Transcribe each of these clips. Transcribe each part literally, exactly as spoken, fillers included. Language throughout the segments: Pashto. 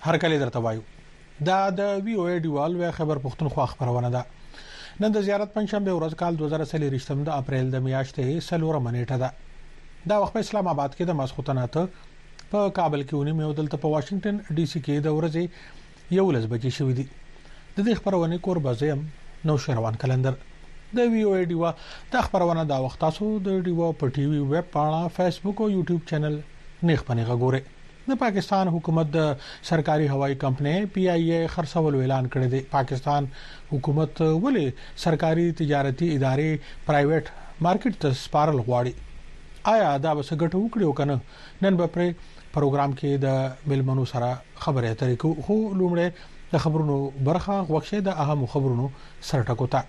هر کله درته وایو دا د وی او ای ډیوال و خبر پښتونخوا خبرونه ده. نن د زیارت پنځشنبه ورځ کال دوه زره څلور د اپریل د میاشتې سلوره منېټه ده. دا وخت په اسلام آباد کې د ماسخوتنه ته په کابل کې ونی مې ودلته په واشنگټن ډي سي کې د ورځې یو لس بجې شوې دي. د دې خبرونه کور بازم نو شروان کلندر د وی او ای ډیوا د خبرونه دا وخت تاسو د ډیوا په ټي وي ویب پاڼه فیسبوک او یوټیوب چینل نیخ پنیغه ګوره. د پاکستان حکومت د سرکاري هوایي کمپنۍ پی آی اے خرڅول اعلان کړی دی. پاکستان حکومت ولې سرکاري تجارتي ادارې پرایویټ مارکیټ ته سپارل غواړي؟ آیا دا به څه ګټه وکړي او کنه؟ نن به پر پروګرام کې د ملمنو سره خبرې اترې کوو. خو لومړی د خبرونو برخه وښه د اهم خبرونو سرټکوتا.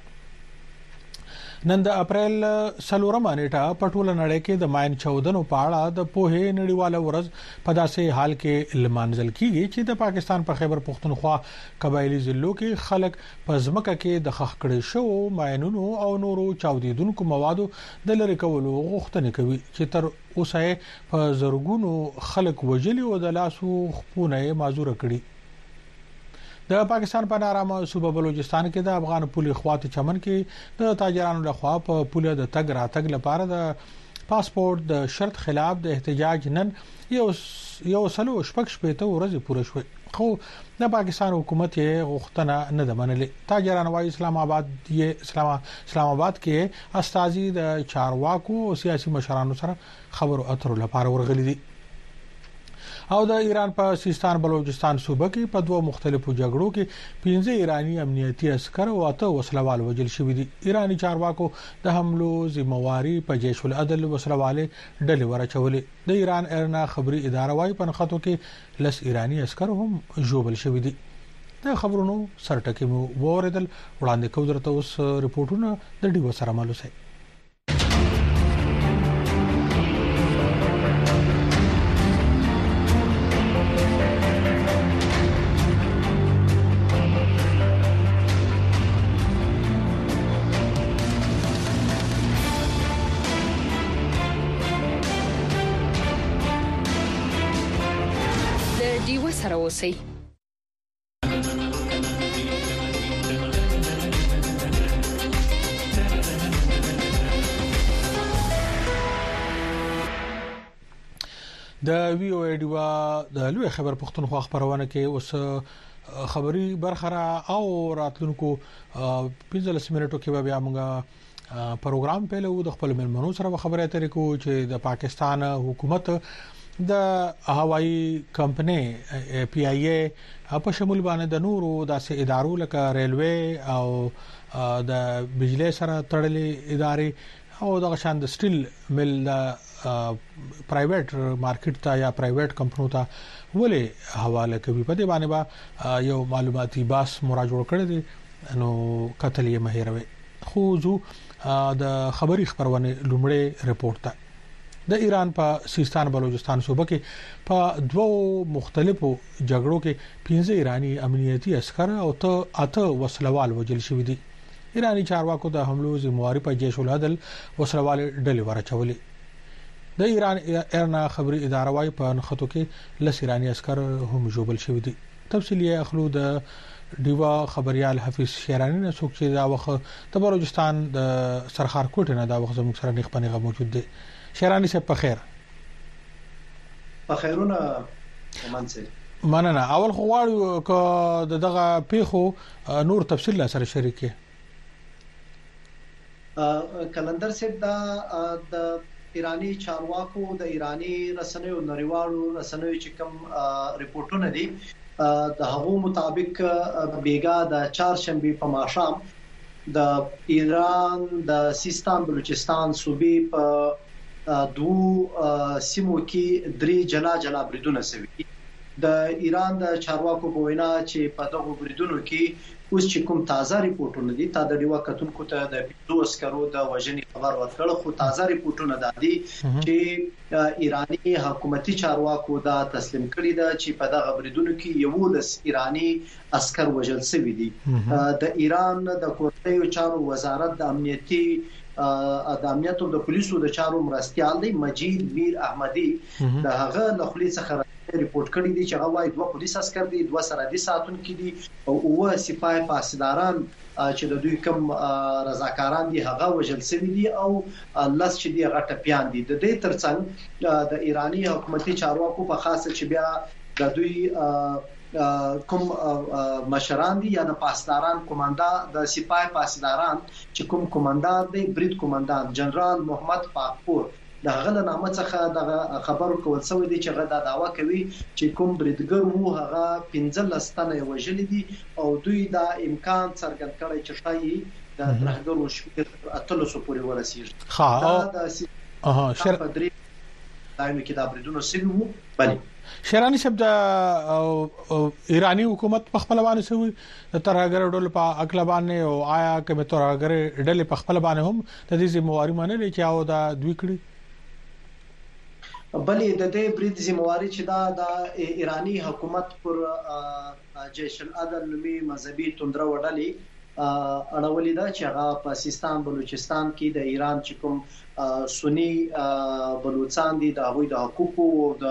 نن د اپریل سلورمه نیټه په ټوله نړۍ کې د ماین چودنو په اړه د پوهې نړیواله ورځ په داسې حال کې لمانځل کیږي چې د پاکستان په خیبر پختونخوا قبایلی ضلعو کې خلک په ځمکه کې د خښ کړي شو ماینونو او نورو چاودیدونکو موادو د لری کولو غوښتنه کوي چې تر اوسه په زرګونو خلک وجلي او د لاسو خپونه معذور کړي. د پاکستان په نارامه صوبه بلوچستان کې د افغان پولیس خواته چمن کې د تاجرانو لخوا په پولیس د تګ راتګ لپاره د پاسپورت د شرط خلاف د احتجاج نن یو یو سلو شپږ شپې ته ورځ پوره شوه. خو د پاکستان حکومت یې غوښتنه نه ده منلې. تاجران وايي اسلام آباد یې اسلام اسلام آباد کې استازي د چارواکو او سیاسي مشرانو سره خبرو اترو لپاره ورغلي دي. او د ایران په سیستان بلوچستان صوبه کې په دوه مختلفو جګړو کې پنځه ایرانی امنیتي عسكر او اته وسلوال وجل شوي دي. ایرانی چارواکو د حملو ذمہواری په جيش العدل وسلواله ډلې ورچولې. د ایران ارنا خبري اداره وايي په نخاتو کې لس ایرانی عسكر هم جوبل شوي دي. د خبرونو سرټکي مو وریدل وړاندې کوم درته اوس ریپورتونه د ډیو سره مالوسه. سره اوسئ. د وی او ای ډیوا د لوی خبر پښتونخوا خبرونه کې اوس خبري برخره او راتلونکو پنځلس منټو کې بیا موږ پروګرام پیلو د خپل ملمنو سره خبرې اترې کوو چې د پاکستان حکومت د هوایي کمپنۍ پی آی اے په شمول باندې د نورو داسې ادارو لکه ریلوي او د بجلی سره تړلې ادارې او د شان د سټیل مل پرایویټ مارکیټ ته یا پرایویټ کمپنیو ته ولې حواله کوي. په دې باندې با یو معلوماتي باس مراجعه کړی دی نو کتل یې مهیروي. خو زو د خبري خبرونه لومړی ریپورت ته د ایران په سیستان بلوچستان صوبه کې په دوه مختلفو جګړو کې پنځه ایرانی امنیتي عسكر او ته اته وسلوال وجل شوي دي. ایرانی چارواکو د حملو ذمہواری په جيش العدل وسلوال ډلې ورچولې. د ایران ارنا خبري اداره وايي په نخاتو کې لس ایرانی عسكر هم جوبل شوي دي. تفصیلی اخلو د ډیوا خبريال حفیظ شیرانی نه څوک چې دا وخت د بلوچستان د سرخار کوټ نه دا وخت زموږ سره نیخ پنیغه موجود دي. شیرانی سے پخیر پخیرونه ومنځه مننه. اول خو غواړو ک دغه پیخو نور تفصیل سره شریک کړي. کلندر صاحب دا د ایرانی چارواکو د ایرانی رسنیو نړیوالو رسنیو چې کوم ریپورتونه دي د هغو مطابق بیګا د چهارشنبه په ماښام د ایران د سیستان بلوچستان صوبې په دو سیمو کې درې جلا جلا بریدونه شوي. د ایران د چارواکو په وینا چې په دغه بریدونو کې اوس چې کوم تازه ریپورتونه دي تا د ډیوا کتونکو ته د دوه عسکرو د وژنې خبر ورکړ. خو تازه ریپورتونه دا دي چې ایرانی حکومتي چارواکو دا تسلیم کړی دا چې په دغه بریدونو کې یو لس ایرانی عسكر وژل شوي دي. د ایران د کورنیو چارو وزارت د امنیتي د امنیت او د پولیسو د چارو مرستيال دی مجید میر احمدی د هغه لخلې څخه ریپورت کړی دی چې هغه وايي دوه پولیس عسكر دي دوه سرحدي ساتونکو دي او اوه سپاه پاسداران چې د دوی کوم رضاکاران دي هغه وژل شوی دي او لاس چې دی هغه ټپيان دي د دې ترڅنګ د ایرانی حکومتي چارواکو په خاصه چې بیا د دوی کوم مشران دي یا د پاسداران کمانډا د سپاه پاسداران چې کوم کمانډار دی برید کمانډان جنرال محمد پاکپور د هغه نامه څخه د خبرو کول شوی دی چې هغه دا داوا کوي چې کوم بریدګر وو هغه پنځه لستنه وژل دي او دوی دا امکان څرګند کړی چې شایي د ترهګرو شپږ اتلسو پورې ورسیږي ها اها شر پدری دایمه کې دا بریدونه سوي وو بلی شیرانی شب د ایرانی حکومت په خپل باندې سوي د ترهګر ډول په اقلبانه او آیا کې ترهګر ډول په خپل باندې هم د دې ذمہواری منل چې او دا دوی کړی بلې د دې برید ذمہواری چې دا د ایرانی حکومت پر جیش العدل نومي مذهبي توندره وډلې اړولې ده چې هغه په سیستان بلوچستان کې د ایران چې کوم سنی بلوچستان دي د هغوی د حقوقو او د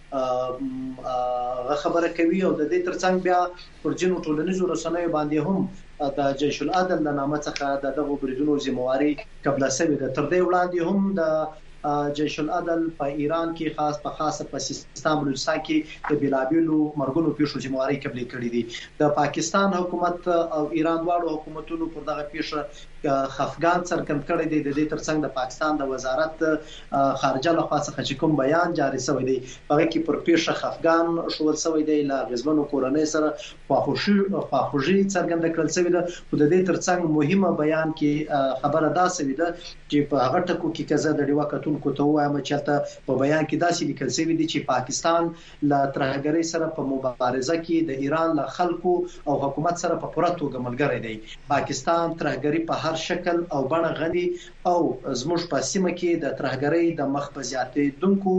خبره کوي او د دې ترڅنګ بیا پر جنو ټولنیزو رسنیو باندې هم د جیش العدل د نامه څخه دغه بریدونو ذمہواری قبل سوي ده تر دې وړاندې هم د جیش العدل په ایران کې خاص په خاصه په سیستان بلوچستان کې د بلابلو مرګونو پیښو ذمہواری قبل کړې دي د پاکستان حکومت او ایران دواړو حکومتونو پر دغه پیښه خفګان څرګند کړی دی د دې ترڅنګ د پاکستان د وزارت خارجه له خوا څخه چې کوم بیان جاری شوی دی هغه کې پر پیښه خفګان شول شوی دی لا غزبنو کورنۍ سره خواخوشي خواخوشي څرګند کړل شوی دی خو د دې ترڅنګ مهمه بیان کې خبره دا شوی ده چې په هغه ټکو کې کزه د ډیوا کتونکو ته وایم چې تا په بیان کې دا شی لیکل شوی دی چې پاکستان لا ترهګری سره په مبارزه کې د ایران له خلکو او حکومت سره په پوره توګه ملګری دی پاکستان ترهګری په شکل او بڼه غني او زموږ په سیمه کې د ترهګری د مخ په زیاتې دونکو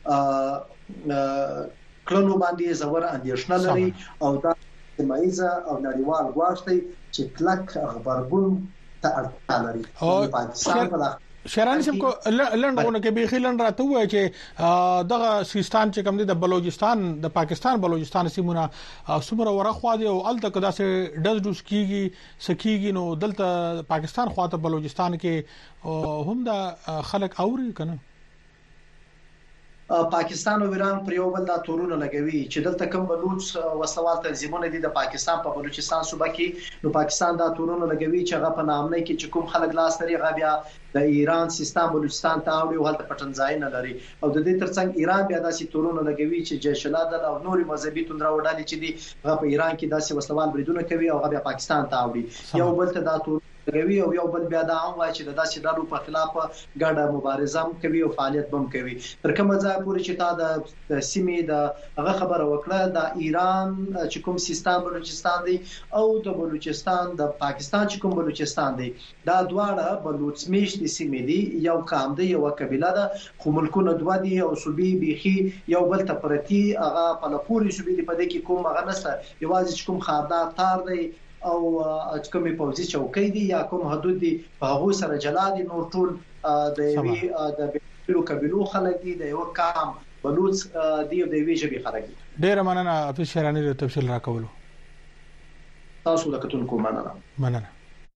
کلونو باندې زور اندیشنه لري او دا سیمایزه او نړیوال غواړي چې کلک خبرګون ته اړتیا لري پاکستان په شیرانی سم کو لندونه کې به خلن راته وای چې دغه سیستان چې کوم دي د بلوچستان د پاکستان بلوچستان سیمونه سمره ورخوا دي او الته کدا سه دز دوس کیږي سکیږي نو دلته پاکستان خواته بلوچستان کې هم د خلک اوري کنه پاکستان او ایران پر یو بل دا تورونه لګوي چې دلته کوم بلوچ وسوال تنظیمونه دي د پاکستان په بلوچستان صوبه کې نو پاکستان دا تورونه لګوي چې هغه په نامنۍ کې چې کوم خلک لاس لري هغه بیا د ایران سیستم بلوچستان ته او هلته پټنځای نه لري او د دې ترڅنګ ایران بیا داسې تورونه لګوي چې جیش العدل او نوري مذهبي توندره وډالي چې دي هغه په ایران کې داسې وسوال بریدونه کوي او هغه بیا پاکستان ته اوړي یو بل ته دا تور کوي او یو بل بیا دا هم وایي چې د داسې ډلو په خلاف ګډه مبارزه کوي او فعالیت بم کوي تر کومه ځای پورې چې تا د سیمې د هغه خبره وکړه د ایران چې کوم سیستم بلوچستان دی او د بلوچستان د پاکستان چې کوم بلوچستان دی دا دواړه بلوچ میشتي سیمې دي یو قام دی یو قبيله ده خو ملکونه دوه دي او صوبې بيخي یو بل ته پرتی هغه په لپوري صوبې دی په دې کې کوم هغه نسته یوازې کوم خاردار تار دی او کومې پوزي چوکۍ دي یا کوم حدود دي په هغه سره جلا دي نور ټول د وی د بیلو قبيلو خلک دي د یو قام بلوچ دی د وی ژبې خلک دي ډیر مننه افیس شیرانی د تفصیل راکولو تاسو د کتونکو مننه مننه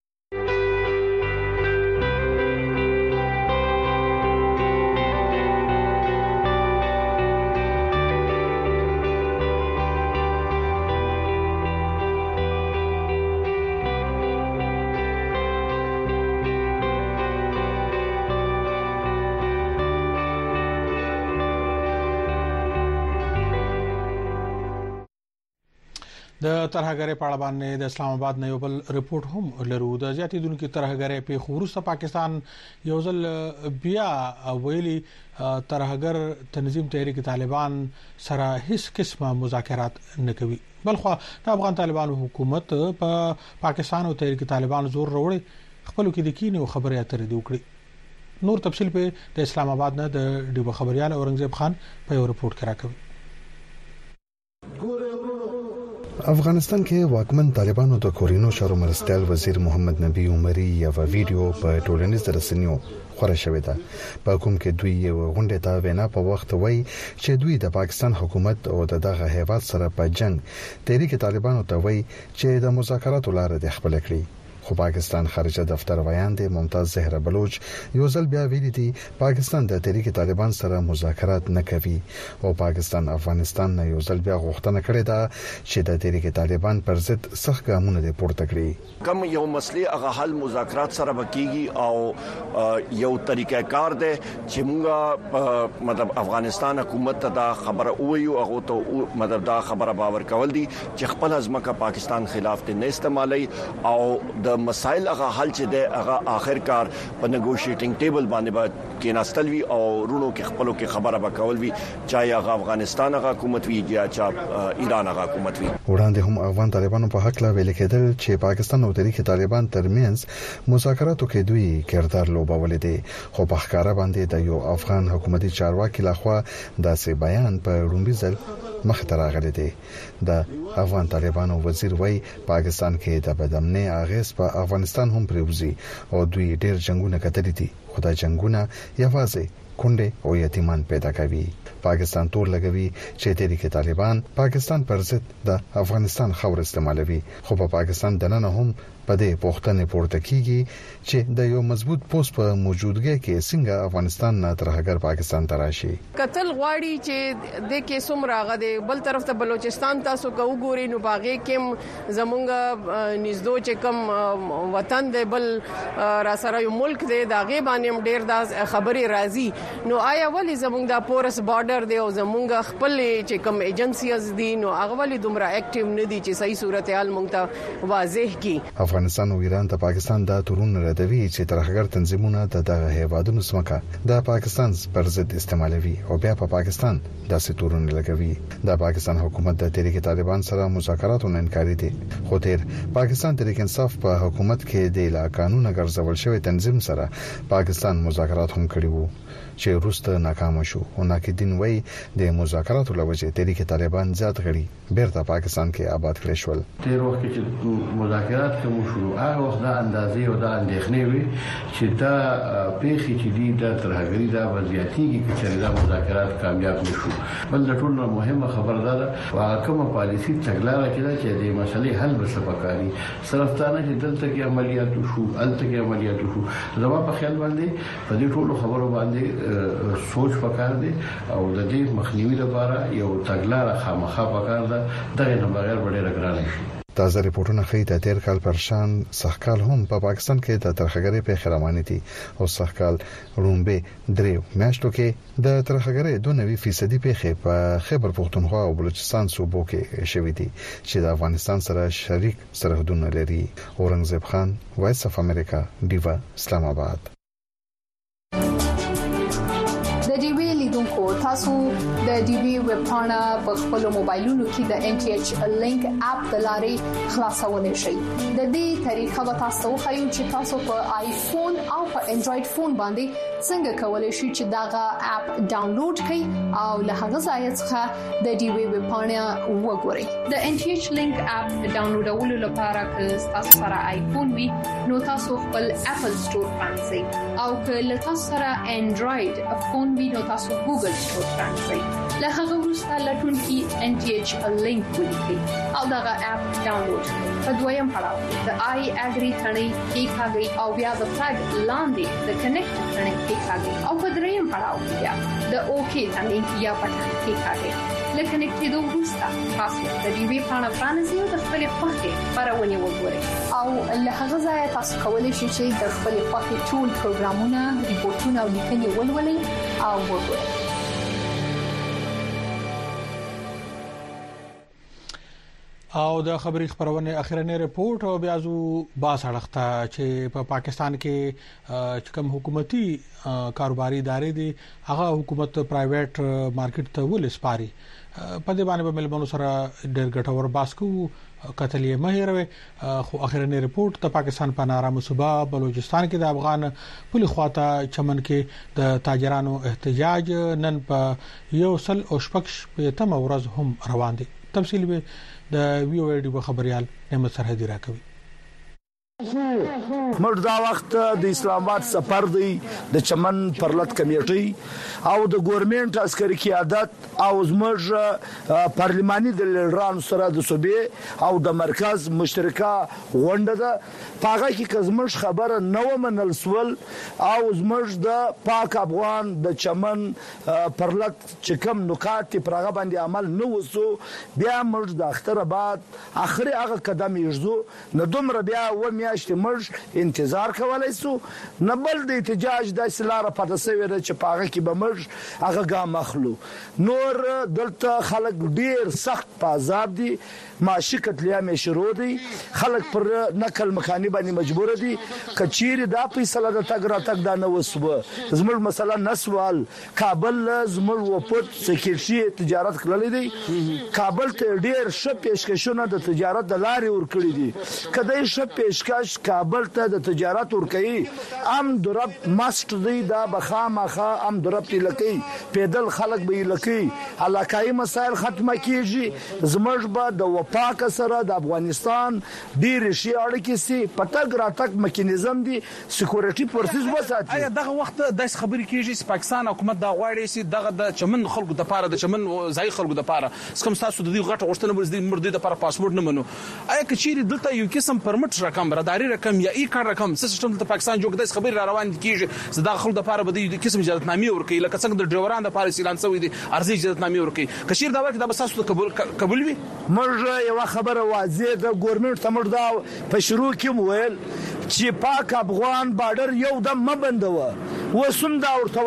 د ترهګری په اړه باندې د اسلام آباد نه یو بل ریپورت هم لرو د زیاتې دونکو ترهګری په خورسته پاکستان یو ځل بیا ویلي ترهګر تنظیم تحریک طالبان سره هیڅ قسمه مذاکرات نه کوي بلخو د افغان طالبانو حکومت په پاکستان او تحریک طالبان زور وروړي خپل کې د کینې خبرې اترې دی وکړي نور تفصیل په د اسلام آباد نه د ډیو خبريال اورنګزیب خان په یو ریپورت کې راکوي افغانستان کې واکمن طالبانو د کورینو شهرو مرستیال وزیر محمد نبی عمری یو ویډیو په ټولنیز رسنیو خبره شوې ده په کوم کې دوی یو غونډه ته وینا په وخت وای چې دوی د پاکستان حکومت او دغه هیواد سره په جنگ تحریک طالبانو ته وای چې د مذاکراتو لار د خپل کړی خو پاکستان خارجه دفتر ویان دي ممتاز زهره بلوچ یو ځل بیا ویلي دي پاکستان د تحریک طالبان سره مذاکرات نه کوي او پاکستان افغانستان نه یو ځل بیا غوښتنه کړې ده چې د تحریک طالبان پر ضد سخت ګامونه پورته کړي کوم یو مسلې هغه حل مذاکرات سره وکړي او یو طریقې کار دی چې موږ مطلب افغانستان حکومت ته دا خبره وایو هغه ته مطلب دا خبره باور کول دي چې خپل ځمکه پاکستان خلاف نه استعمالي او د مسائل هغه حل چې د هغه اخر کار په نیګوشیټینګ ټیبل باندې با کېناستل وی او رونو کې خپلو کې خبره وکول وی چا هغه افغانستان هغه حکومت وی یا چا ایران هغه حکومت وی وړاندې هم افغان طالبانو په حق لا ویل کېدل چې پاکستان او تحریک طالبان ترمنځ مذاکراتو کې دوی کردار لوبول دي خو په ښکارا باندې د یو افغان حکومتي چارواکي لخوا داسې بیان په رومبي ځل مخ ته راغلی دی د افغان طالبانو وزیر وای پاکستان کې د بدامنۍ اغیز په افغانستان هم پریوزي او دوی ډېر جنگونه کتلي دي خدای جنگونه یوازې کونډه او یتیمان پیدا کوي پاکستان تور لګوي چې تحریک طالبان پاکستان پر ضد د افغانستان خبر استعمالوي خو په پاکستان دننه هم په دې پوښتنه پورته کیږي چې د یو مضبوط پوسټ په موجودګۍ کې څنګه افغانستان نه ترهګر پاکستان ته راشي قتل غواړي چې د کې سومره غده بل طرف ته بلوچستان تاسو کو ګوري نو باغې کې زمونږ نږدې چې کوم وطن دی بل را سره یو ملک دی دا غي باندې ډیر د خبري راځي نو آیا ولی زمونږ د پورس بارډر دی او زمونږ خپل چې کوم ایجنسیز دي نو هغه ولی دومره اکټیو نه دي چې صحیح صورتحال مونږ ته واضح کی افغانستان او ایران ته پاکستان د تورون ردوي چې ترهګر تنظیمونه د دغه هیوادونو سمکه د پاکستان پر ضد استعمالوي او بیا په پاکستان داسې تورون لګوي د پاکستان حکومت د تحریک طالبان سره مذاکراتو نه انکاري دي خو تیر پاکستان تحریک انصاف په حکومت کې د لا قانون ګرځول شوی تنظیم سره پاکستان مذاکرات هم کړي وو چې روسته ناکام شو او ناکدین وای د مذاکراتو لوجه تحریک طالبان ذات غړي بیرته پاکستان کې آباد کړي شول تیر وخت چې مذاکرات کوم شروع هغه وخت د اندازې او د اندېښنې وي چې دا پیخي چې دی د ترهګری دا وضعیتي کې چې دا مذاکرات کامیاب نشو بل د ټولو مهمه خبره ده واکه کومه پالیسی تګلارې کړه چې د مسلې حل به سپکاري صرفتانه چې دلته کې عملیات شو الته کې عملیات شو زما په خیال باندې په دې ټولو خبرو باندې سوچ پکار دي او د دې مخنیوي لپاره یو تګلارې خامخا پکار ده دغه نه بغیر وړي راګرانه شي تازه ریپورتونه ښیي د تیر کال پر شان سخکال هم په پا پاکستان کې د ترهګرۍ په خرامانې دي او سخکال رومبه دریو میاشتو کې د ترهګرۍ دوه نوي فیصدي پیخه په خیبر پختونخوا او بلوچستان صوبو کې شوې دي چې د افغانستان سره شریک سرحدونه لري اورنګزیب خان وایس اف امریکا دیوا اسلام آباد تاسو د ډي وي ویب پاڼه په خپل موبایلونو کې د ان ټي ایچ لینک اپ د لارې خلاصولای شئ د دې طریقه به تاسو خو چې تاسو په آیفون او په انډراید فون باندې څنګه کولای شئ چې داغه اپ ډاونلوډ کړئ او له هغه ځای څخه د ډي وي ویب پاڼه وګورئ د ان ټي ایچ لینک اپ ډاونلوډولو لپاره که تاسو سره آیفون وي نو تاسو خپل اپل سٹور پرانځئ او که تاسو سره انډراید فون وي نو تاسو ګوګل سٹور پرانځئ له هغه وروسته لټون کې ان ټي ایچ لینک ولیکئ او دا اپ ډاونلوډ کړئ په دویم پړاو د آی اګری ثنې کې ښاګي او بیا د فلګ لاندې د کنیکټ ثنې کې ښاګي او په دریم پړاو کې د اوکی ثنې یا پټن کې ښاګي لکه نکټېدو وروسته تاسو د دې وی پاڼه باندې یو د خپل خوښه پرونی وګورئ او له هغه ځای تاسو کولی شئ چې د خپل خوښه ټول پروګرامونه ریپورتونه او لیکنې ولولئ او وګورئ او د خبري خبرونه اخرنی ریپورت او بیا زو با سړخته چې په پا پاکستان کې چې کوم حکومتي کاروباري ادارې دي هغه حکومت پرایویټ مارکیټ ته ولسپاري په دې باندې به ملمنو سره ډېر ګټور باسکو کتلې مهیروي خو اخرنی ریپورت د پاکستان په نارامه صوبه بلوچستان کې د افغان پولی خواته چمن کې د تاجرانو احتجاج نن په یو سل او شپږ په تم ورځ هم روان دي تفصیل به د وی او ای ډي خبريال نعمت سرحدي راکوي. مر دا وخت د اسلام آباد سفر دی د چمن پرلط کمیټي او د ګورنمنت عسکري قیادت او زموږ پارلماني د لیډرانو سره د صوبې او د مرکز مشترکه غونډه ده. پاغه کې کزمش خبره نو منل سول او زموږ د پاک افغان د چمن پرلط چکم نکات پرغه باندې عمل نو وسو بیا موږ د اختر بعد اخري هغه قدم یږو نه دومره بیا و میاشت موږ انتظار کولای سو نه بل د احتجاج د سلاره په تسوي چې پاغه کې به موږ هغه ګام مخلو نور دلته خلک ډیر سخت په عذاب دي معاشي قتلیام شروع دي خلک پر نقل مکانی باندې مجبور دي کچیر دا فیصله د تګ را تګ دا نه وسوه زموږ مثلا نسوال کابل زموږ وپټ سکیورټي تجارت کړلې دي کابل ته ډیر ښه پیشکشونه د تجارت د لارې ور کړې دي کله ښه پیشکش کابل ته د تجارت ور کوي ام درب ماست دی دا بخامخه ام درب لکی پیدل خلک به لکی علاقائی مسائل ختمه کیږي زموږ به د وپاک سره د افغانستان ډیر شي اړیکې سي پټګ راتک میکانیزم دی سکیورټي پرسیز وساتي. ایا دغه وخت د خبرې کیږي چې پاکستان حکومت دا غواړي چې دغه د چمن خلکو د پاره د چمن ځای خلکو د پاره کوم تاسو د دې غټه غوښتنه ورزدي مرده د پاره پاسپورت نه منو ایا کچيري دلته یو قسم پرمټ رقم راداري رقم یا ای کار رقم سیستم د پاکستان جوړ د خبرې را روان کیږي چې دغه خلکو د پاره به د قسم اجازهنامې ورکړي لکه څنګه د ډرایورانو د پاره اعلان شوی دي ارزي اجازهنامې ورکړي کشیر دا ورکړي د بساسو قبول قبول وي مرجه یو خبره واضح د ګورنمنت تمر دا په شروع کې ویل چې پاک افغان بارډر یو د مبندوه وسوم دا ورته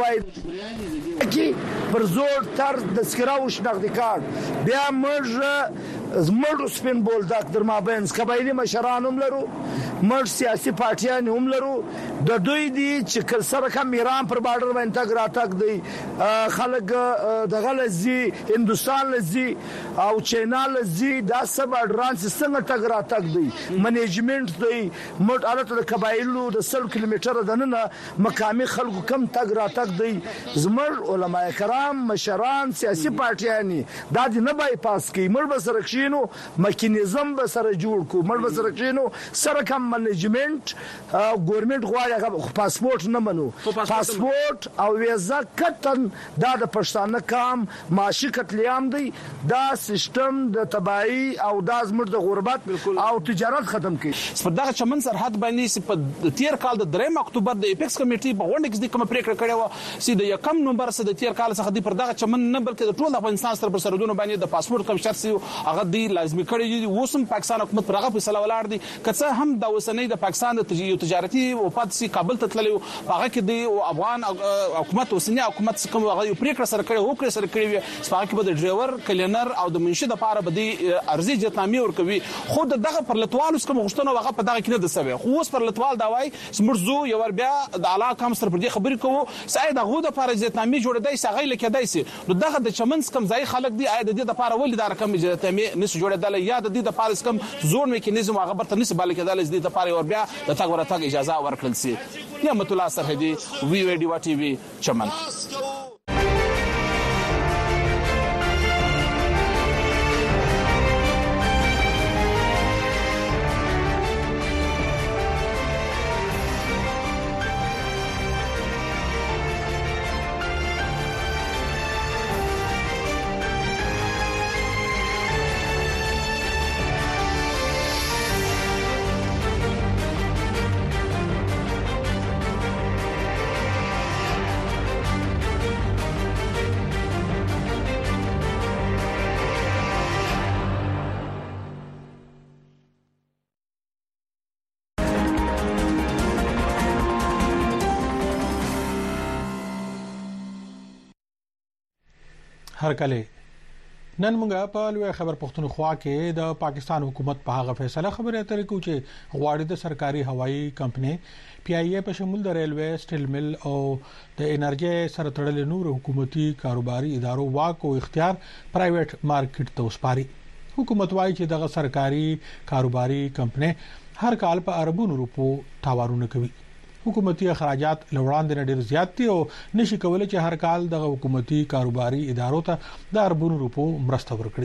وای کی پر زور تر د سکراو شناخت کارت بیا مرجه زموږ سپین بولدک در مابین قبایلی مشران هم لرو موږ سیاسي پارټیان هم لرو د دوی دي چې کل سره کم ایران پر بارډر باندې تګ راتګ دی خلک د غلزي هندستان لزي او چاینا لزي دا سب اډران څنګه تګ راتګ دی منیجمنت دی موږ الته د قبایلو د سل کیلومتر دننه مقامي خلکو کم تګ راتګ دی زموږ علماء کرام مشران سیاسي پارټیان دا دي نه بای پاس کی موږ به سره کښینو میکانیزم به سره جوړ کو موږ به سره کښینو سره کم منیجمنت ګورنمنت غواړي پاسپورت نه منو پاسپورت او ویزا کتن دا د پښتانه کام معاشي قتلیام دی دا سیستم د تباہی او د ازمر د غربت او تجارت ختم کړي. په دغه چمن سرحد باندې په تیر کال د دریم اکتوبر د ایپکس کمیټي په غونډه کې کوم پریکړه کړې و چې د یکم نومبر سره د تیر کال څخه د پر دغه چمن نه بلکې د ټول افغانستان سره پر سرحدونو باندې د پاسپورت کوم شرط سی هغه دی لازمي کړی دی وسم پاکستان حکومت پر هغه فیصله ولاړ دي کڅه هم د وسنۍ د پاکستان د تجارتي وفات سي کابل ته تللی هغه کې د افغان حکومت وسنۍ حکومت کوم هغه پریکړه سره کړې وو کړې سره کړې وي هغه کې به د ډرایور کلینر او د منشي د پاره به د ارزي جتنامي ورکوي خو دغه پر لټوال کوم غوښتنه هغه په دغه کې نه د سوي خو اوس پر لټوال دا وای سمرزو یو ور بیا د علاقه کم سره پر دې خبرې کوو سعید هغه د پاره جتنامي جوړ دی سغې لکه دایسي نو دغه د چمنس کم ځای خلک دی اې د دې د پاره ولې دا رقم جتنامي نس جوړېدل یا د دې د پاره کم زور میکانیزم هغه برته نس بالکه د دې د پاره ور بیا د تاګ ورته اجازه ورکړل سي. نعمت الله سرحدي وی او ډي ټي وی چمن. هر کله نن موږ په لوی خبر پښتونخوا کې د پاکستان حکومت په هغه فیصله خبره اترې کو چې غواړي د سرکاري هوایي کمپنۍ پی آی اے په شمول د ریلوي سټیل مل او د انرژي سره تړلې نور حکومتي کاروباري ادارو واک او اختیار پرایویټ مارکیټ ته وسپاري. حکومت وايي چې دغه سرکاري کاروباري کمپنۍ هر کال په اربونو روپو تاوانونه کوي. حکومتي اخراجات لوړاندې ډېر زیات دي او نشي کولای چې هر کال د حکومتي کاروباري ادارو ته د اربونو روپو مرسته ورکړي.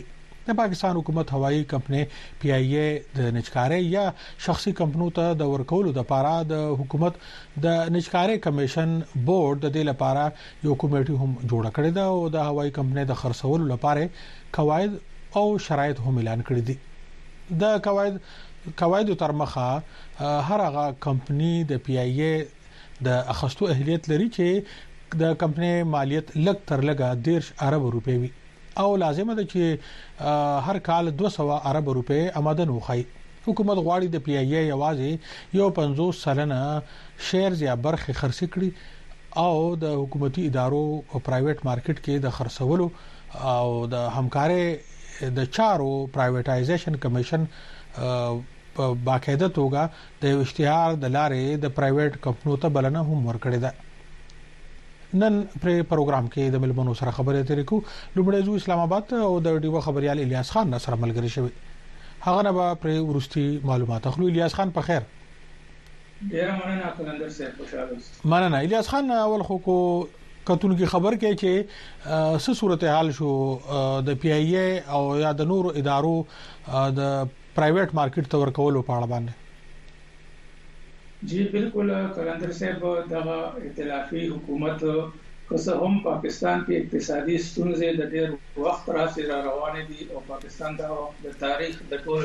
د پاکستان حکومت هوایي کمپنۍ پی آی اے د نچکاري یا شخصي کمپنیو ته د ورکولو د لپاره د حکومت د نچکاري کمیشن بورډ د دې لپاره یو کمیټه هم جوړ کړې ده او د هوایي کمپنۍ د خرڅولو لپاره قواعد او شرایط هم اعلان کړی دي. د قواعد قواعد تر مخه هر هغه کمپنۍ د پی آی اے د اخستو اهلیت لري چې د کمپنۍ مالیت لګ تر لګه دیرش ارب روپے وي او لازمه ده چې هر کال دوه سوه ارب روپے آمدن وخی. حکومت غواړي د پی آی اے یوازې یو پنځوس سلنه شیرز یا برخه خرڅ کړي او د حکومتي ادارو او پرایویټ مارکیټ کې د خرڅولو او د همکارۍ د چارو پرایویټایزیشن کمیشن په باقاعده توګه د اشتهار د لارې د پرایویټ کمپنیو ته بلنه هم ورکړې ده. نن پر پروګرام کې د ملمنو سره خبرې اترې کو. لومړی زو اسلام آباد او د ډیو خبريال الیاس خان سره ملګری شوی. هغه نه پر ورستي معلومات اخلو. الیاس خان په خیر. ډیر مننه کلندر صاحب، خوشاله اوسئ. مننه الیاس خان. اول خو کو کتون کی خبر کې چې څه صورتحال شو د پی آی اے او یا د نور ادارو د پرایویټ مارکیټ ته ورکولو په اړه باندې. جی بالکل کلندر صاحب، دغه ائتلافي حکومت که هم پاکستان کې اقتصادي ستونزې د ډېر وخت راځي را روانې دي او پاکستان د تاریخ د ټول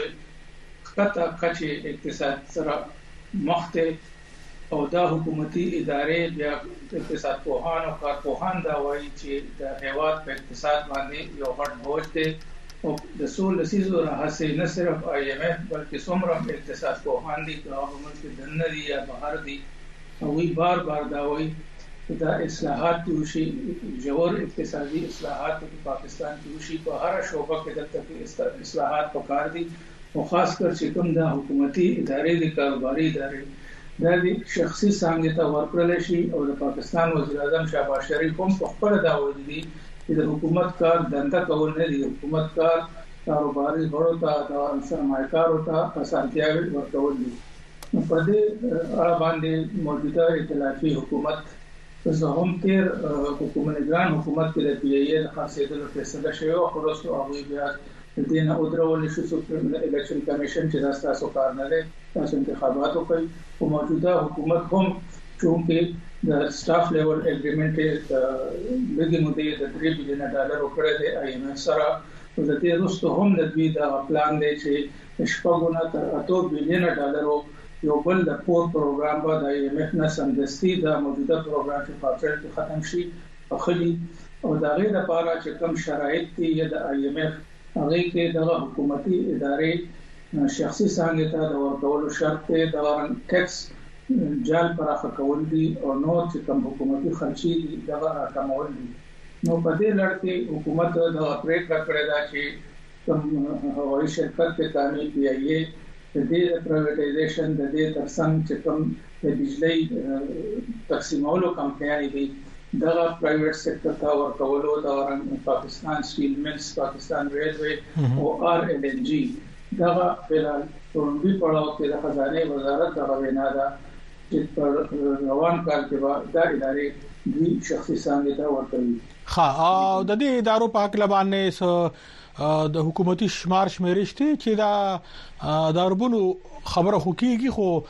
خطه کچې اقتصاد سره مخ ته او دا حکومتي ادارې بیا اقتصاد پوهان او کارپوهان دا وایي چې د هیواد په اقتصاد باندې یو غټ بوج دی او د سول لسیزو راهسې نه صرف آی ایم ایف بلکې څومره اقتصاد پوهان دي چې هغه ملک دننه دي یا بهر دي او وی بار بار دا وایي چې دا اصلاحات وشي، جوړ اقتصادي اصلاحات په پاکستان کې وشي. په هر شعبه کې د اصلاحات پکار دي او خاص کر چې کوم د حکومتي ادارې د کاروباري ادارې دا د شخصي څنګه ته ورکړل شي او د پاکستان وزیر اعظم شهباز شریف هم په خپل دا وایي دي چې د حکومت کار دنده کول نه دي، حکومت کار کاروباري غړو ته د سرمایه‌کارو ته اسانتیاوي ورکول دي. په دې اړه باندې موجوده ائتلافي حکومت زه هم تیر حکومتګران حکومت کې د پی آی اے د خاصیتونو فیصله شوی او خلاصو هغه بیا د دې نه ودرول شو سپریم الیکشن کمیشن چې تاسو کار نه لري، تاسو انتخابات وکړي. او موجوده حکومت هم چې د سټاف لیول اګریمنت لګي مو دې د درې بلین ډالر وکړه د آی ایم ایف سره. د دې وروسته هم د دوی د پلان دی چې شپږونه تر اته بلین ډالر یو بل د پور پروګرام به د آی ایم ایف نه سمدستي د موجوده پروګرام چې په اپریل کې ختم شي اخلي او دا غي د لپاره چې کوم شرایط دي د آی ایم ایف هغه کې د حکومتي ادارې شخصي څنګه ته د ورکولو شرط دی د ټیکس جال پراخه کول دي او نو چې کوم حکومتي خرچي دي دا راکمول دي. نو په دې لړ کې حکومت د اپریټ کړی دا چې کوم هوایي شرکت ته تعمیل پی آی اے د دې پرایویټایزیشن د دې ترڅنګ چې کوم د بجلی تقسیمولو کمپنیانې دي دا پرایویټ سېکټر ته ورکولو دا پاکستان سټیل ملز، پاکستان ریلوے او آر ایل این جی دا په لومړي پړاو کې د خزانه وزارت د غوینا ده چې پر روان کال کې دا ادارې دوی شخصي څنګه ته ورکوي. ها او د دې ادارو په حق لبانې د حکومتي شمار شمیرشتي چې دا داربونو خبره خو کیږي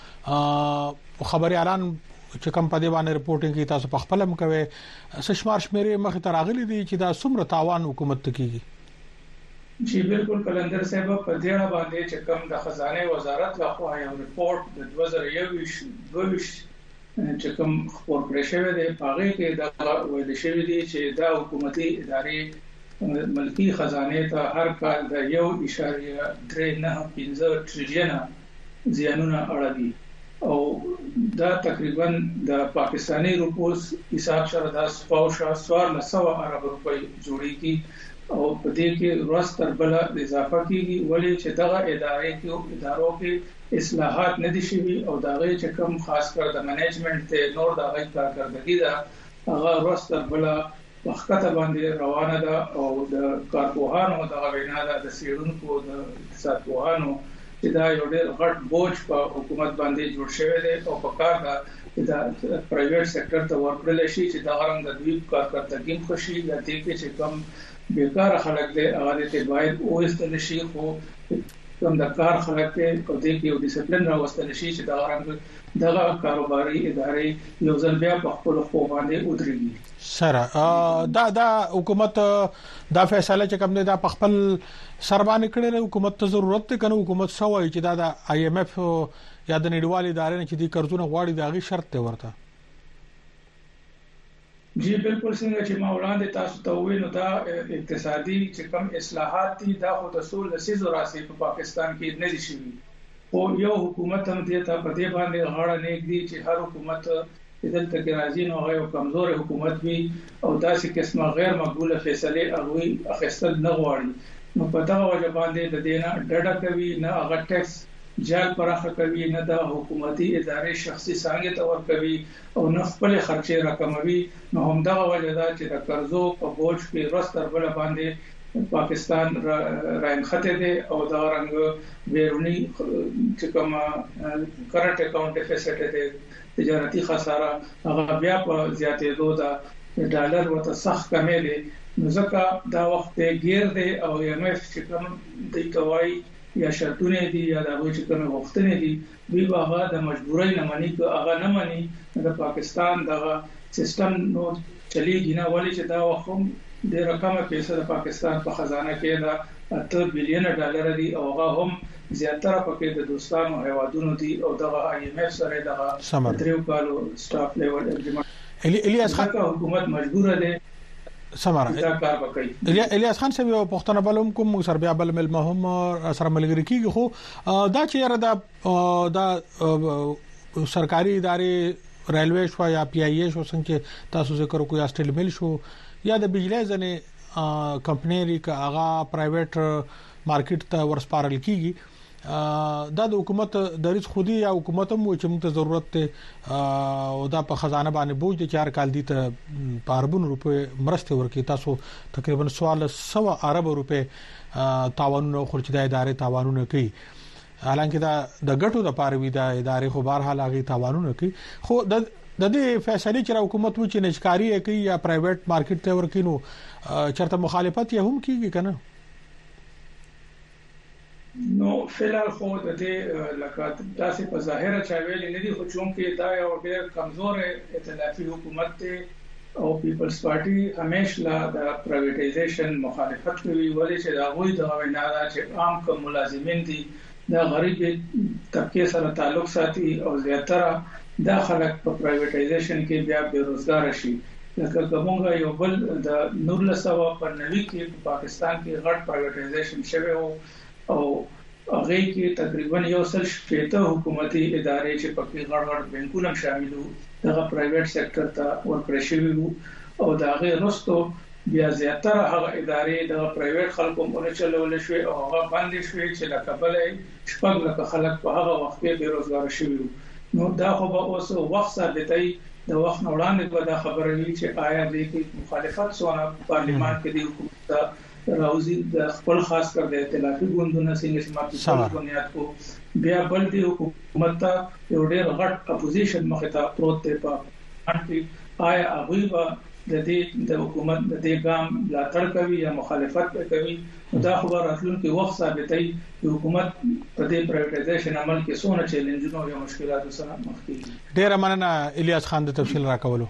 خو خبري اعلان چې کوم په دی باندې رپورټینګ کی تاسو په خپل هم کوي سشمار شمیرې مخ ته راغلي دي چې دا څومره تاوان حکومت ته کیږي. جی بالکل کلندر صاحب، په دې اړه باندې چې کوم د خزانه وزارت لخوا یو رپورت د دوه زره یو دوه چې کوم خبر کړی شوی دی هغه کې دا ویل شوی دی چې دا حکومتي ادارې ملکی خزانه ته هر کال د یو اشاریه درې نه پنځه ټریلیون زیانونه اړوي او دا تقریبا د پاکستانی روپو حساب سره د سپاوشا سوار لسو ارب روپۍ جوړیږي او په دې کې ورستر بل اضافه کیږي ولې چې دغه ادارې کې ادارو کې اصلاحات نه دي شوي او دغه چې کوم خاص کر د منیجمنت ته نور دغه کارکړدګي ده هغه ورستر بل وخت باندې روانه ده او د کارپوهانو دغه وینا ده د سیرونکو د اقتصاد پوهانو چې دا یو ډېر غټ بوج په حکومت باندې جوړ شوی دی او په کار دا دا پرایویټ سېکټر ته ورکړل شي چې دا غرم د دوی کارکړتګي خوشي یا دې کې چې کم بیکار خلک دي هغه ته باید او استل شي خو کوم د کار خلک ته او دې کې یو ډیسپلین راوستل شي چې دا غرم دغه کاروباري ادارې یو ځل بیا په خپل خو باندې ودرېږي سره دا دا حکومت دا فیصله چې کوم دی دا په خپل سربانه کړي حکومت ته ضرورت ته کنه حکومت سوای چې دا د آی ایم ایف یا د نړیوالې ادارې نه چې دي قرضونه غواړي دا غي شرط ته ورته جی بالکل څنګه چې ما وړاندې تاسو ته وویل نو دا اقتصادي چې کوم اصلاحات دي دا خو د سول لسیزو راسي په پاکستان کې نه دي شوي او یو حکومت هم دې ته په دې باندې غاړه نه دی چې هر حکومت دلته کې راځي نو هغه کمزور حکومت وي او داسې قسمه غیر مقبوله فیصله هغه اخیستل نه غواړي نو په دا وجه باندې د دینه ډډه کوي نه هغه ټیکس جال پراخه کوي نه د حکومتي ادارې شخصي څنګه تور کوي او نه خپل خرچې راکموي نو هم دا وجه ده چې د قرضو په بوج کې رستر بل باندې پاکستان رایم خطه دي او دا رنګ بیرونی چې کوم کرنٹ اکاؤنٹ ډیفیسټ دي تجارتي خساره هغه بیا په زیاتې دوه ډالر ورته سخت کمې دي نو ځکه دا وخت غیر دی او ایم ایف چې کوم د کوي یا شرطونه دي یا د هغه چې کوم وختونه دي دوی هغه د مجبورۍ نه مانی کو هغه نه مانی د پاکستان دغه سیستم نو چلیږي نه ولې چې دا وخت د رقمه پیسې د پاکستان په خزانه کې دا اته بلین ډالر دي او هغه هم زیاتره پکې د دوستانو هیوادونو دي او دغه آی ایم ایف سره دغه تریو کالو سټاف لیول اګریمنت الیاس خان حکومت مجبوره ده سماره الیاس خان صاحب په پښتنه بلوم کوم سر بیا بل مل مهم سره ملګری کیږي خو دا چې را دا دا سرکاري ادارې ریلوي شو یا پی ای ای شو څنګه تاسو ذکر کوی استل مل شو یا د بجلی ځنه کمپنی ری کا هغه پرایویټ مارکیټ ته ورسپارل کیږي دا د حکومت د ریس خودي یا حکومت هم چې موږ ته ضرورت ته او دا په خزانه باندې بوج د چار کال دي ته پاربون روپے مرسته ورکی تاسو تقریبا سو ارب روپے تاوانونه خرچ د ادارې تاوانونه کوي حالانکه دا د ګټو د پاروي د ادارې خو بهر حال هغه تاوانونه کوي خو د د دې فیصله چې حکومت و چې نشکاری کوي یا پرایویټ مارکیټ ته ورکینو چرته مخالفت یې هم کیږي کنه نو فلال خو د دې لکه تاسو په ظاهره چا ویل نه دي خو چون کې دا یو ډېر کمزور ائتلافي حکومت ته او پیپلز پارټي همیشه لا د پرایویټایزیشن مخالفت کوي ولې چې دا غوي د وینا دا چې عام کوم ملازمین دي دا غریب طبقه سره تعلق ساتي او زیاتره دا خلک په پرایویټایزیشن کې بیا بیروزګار شي لکه کومه یو بل د نور لسوا په نوي کې په پاکستان کې غټ پرایویټایزیشن شوی وو او هغه کې تقریبا یو سل شپږ حکومتي ادارې چې پکې غړ غړ بانکونه شامل وو دغه پرایویټ سېکټر ته ورکړل شوی وو او دا هغه رستو بیا زیاتره هغه ادارې د پرایویټ خلکو مونږ چلول شوی او هغه باندې شوی چې لکه بلې شپږ لکه خلک په هغه وخت کې بیروزګار شوی نو دا خو به اوس وخت ثابتای د وخت وړاندې به دا خبره وی چې آیا د مخالفت سونه پارلیمان کې دی حکومت راوزی د خپل خاص کر د ائتلافي ګوندونو څنګه چې ما په بنیاد کو بیا بل دی حکومت ته یو ډېر غټ اپوزیشن مخه ته پروت دی په انټي آیا هغه به د دې د حکومت د دې ګام ملاتړ کوي یا مخالفت کوي دا خبر راتلونکي وخت ثابتای چې حکومت په دې پرایویټایزیشن عمل کې څونه چیلنجونه او مشکلاتو سره مخ کیږي ډېر مننه الیاس خان د تفصیل راکولو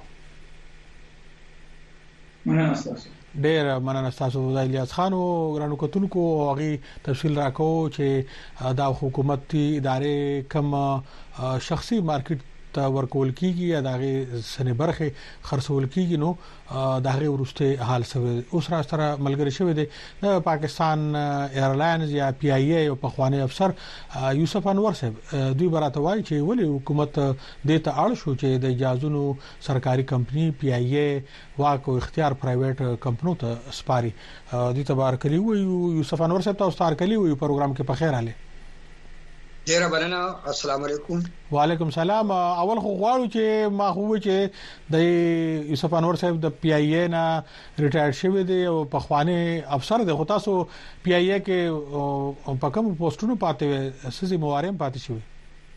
مننه تاسو ډېر مننه تاسو د الیاس خان او ګرانو کتونکو هغه تفصیل راکو چې دا حکومتي ادارې کم شخصي مارکیټ ته ورکول کیږي یا دغه سنې برخه خرڅول کیږي نو دغه ورسته حال سوي اوس را سره ملګری شوی دی د پاکستان ایرلاینز یا پی ای ای او پخوانی افسر یوسف انور صاحب دوی براته وایي چې ولی حکومت د ته اړ شو چې د اجازهونو سرکاري کمپنی پی ای ای واکو اختیار پرایویټ کمپنیو ته سپاري د تبار کلی وي یوسف انور صاحب تاسو تار کلی وي پروګرام کې په خیر اله ډیر مننه. السلام علیکم. وعلیکم السلام. اول خو غواړو چې ما خو چې د یوسف انور صاحب د پی ای اے نه ریټایر شوی دی او په خواني افسر دی، خو تاسو پی ای اے کې په کوم پوسټونو پاتې وې، سزي مواریم پاتې شوی؟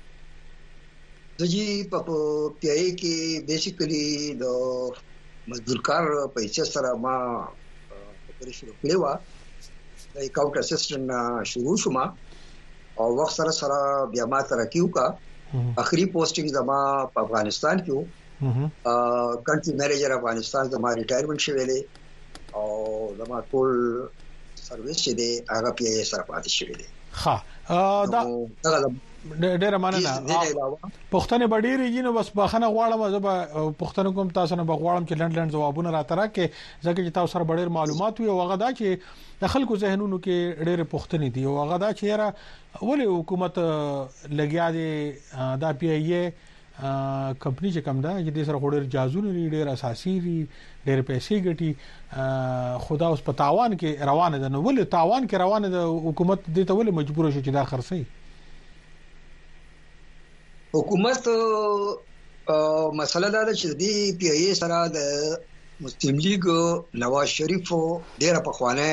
زجی په پی ای اے کې بیسیکلی د مزدور کار په حیثیت سره ما په شروع کړی و، د اکاونټ اسسټنټ شروع شوم او وخت سره سره بیا ما ترقی وکړه. اخري پوسټینګ زما په افغانستان کې و، کنټری مینیجر افغانستان زما ریټایرمنټ شوی دی او زما ټول سرویس چې دی هغه پی ای سره پاتې شوی دی. ها دا ډېر مننه. پښتنه بډېری جنو بس بخنه غواړم زه به پښتنه کوم تاسو نه بغواړم چې لند لند جوابونه را ترا کې ځکه چې تاسو سره ډېر معلومات وي او هغه دا چې د خلکو ذهنونو کې ډېر پښتنې دي او هغه دا چې را ولې حکومت لګیا دي دا پی ای اے کمپنی چې کوم دا چې د سره ډېر جازونه لري، ډېر اساسي دي، ډېر پیسې ګټي، خدا اوس په تاوان کې روانه ده. نو ولې تاوان کې روانه ده حکومت دې ته ولې مجبور شي چې دا خرڅي؟ حکومت مسله دا ده چې د پی ای اے سره د مسلم لیگ نواز شریف ډېر په خوانه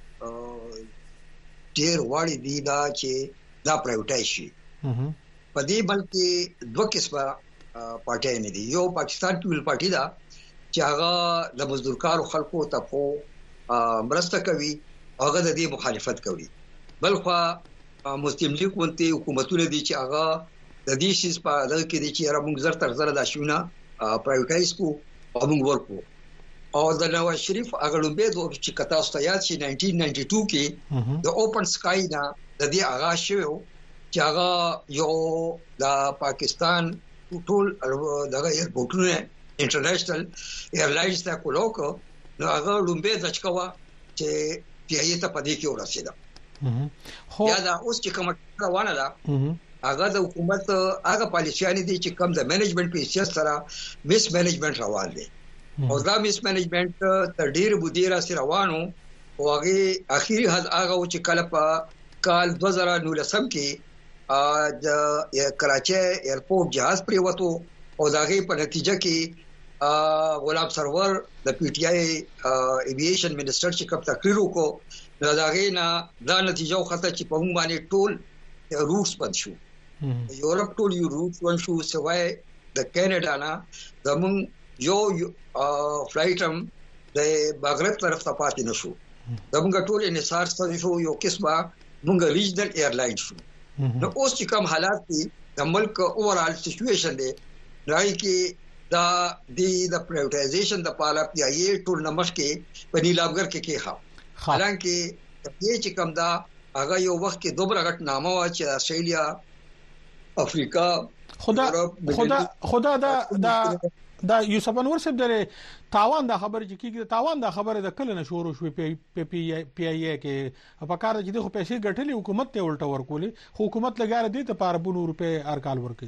ډېر واړی دی دا چې دا پرایوټایز شي. په دې بلکې دوه قسمه پارټي نه دي. یو پاکستان پیپل پارټي دا چې هغه د مزدور کارو خلکو ته په مرسته کوي، هغه د دې مخالفت کوي. بلخو مسلم لیگ ونته حکومتونه دي چې هغه د دې شیز په دغه کې دي چې را موږ زر تر زر د شونه پرایوټایز کو او موږ ورکو. او د نواز شریف هغه لومبه د چې کتا ستایات شي نولس نولي دوه کې د اوپن سکای نه د دې آغاز شوی چې هغه یو د پاکستان ټول دغه ایرپورټونه انټرنیشنل ایرلاینز ته کولوکو نو هغه لومبه ځکوا چې پی ای ته پدې کې ورسېده. خو یا دا اوس چې کوم روانه ده هغه د حکومت هغه پالیسیانه دي چې کم د منیجمنت په حیثیت سره میس منیجمنت روان دي او دا میس منیجمنت تر ډیر بودیرا سره روانو او هغه اخیری حد هغه چې کله په کال دوه زره نولسم کې د کراچي ایرپورټ جهاز پریوتو او داغه په نتیجه کې غلام سرور د پی ټی آی ایوییشن منسٹر چې کوم تقریر وکړو نو داغه نه دا نتیجه وخته چې په موږ باندې ټول روټس بند شو. یورپ ټول یو روټ ون شو سوای د کینیډا نه زمون یو فلایټم د مغرب طرف ته پاتې نشو. زمونږ ټول انحصار ستاسو شو یو قسمه مونږ ریجنل ایرلاین شو. نو اوس چې کوم حالات دي د ملک اوورال سچويشن دی راي کې دا د پرایوټایزیشن د پالا پی ای اے ټول نمبر کې په نیلامګر کې کې ښه حالانکه دې چې کوم دا هغه یو وخت کې دوبره غټ نامه وا چې استرالیا افریقا خدا خدا خدا دا دا دا یوسف انور صاحب دره تاوان دا خبر چې کیږي تاوان دا خبره د کله نشورو شوې پی پی پی ای اے کې په کار چې د خو پیسې ګټلې حکومت ته الټا ورکولې حکومت لګاره دي ته په اربونو روپے ارکال ورکي.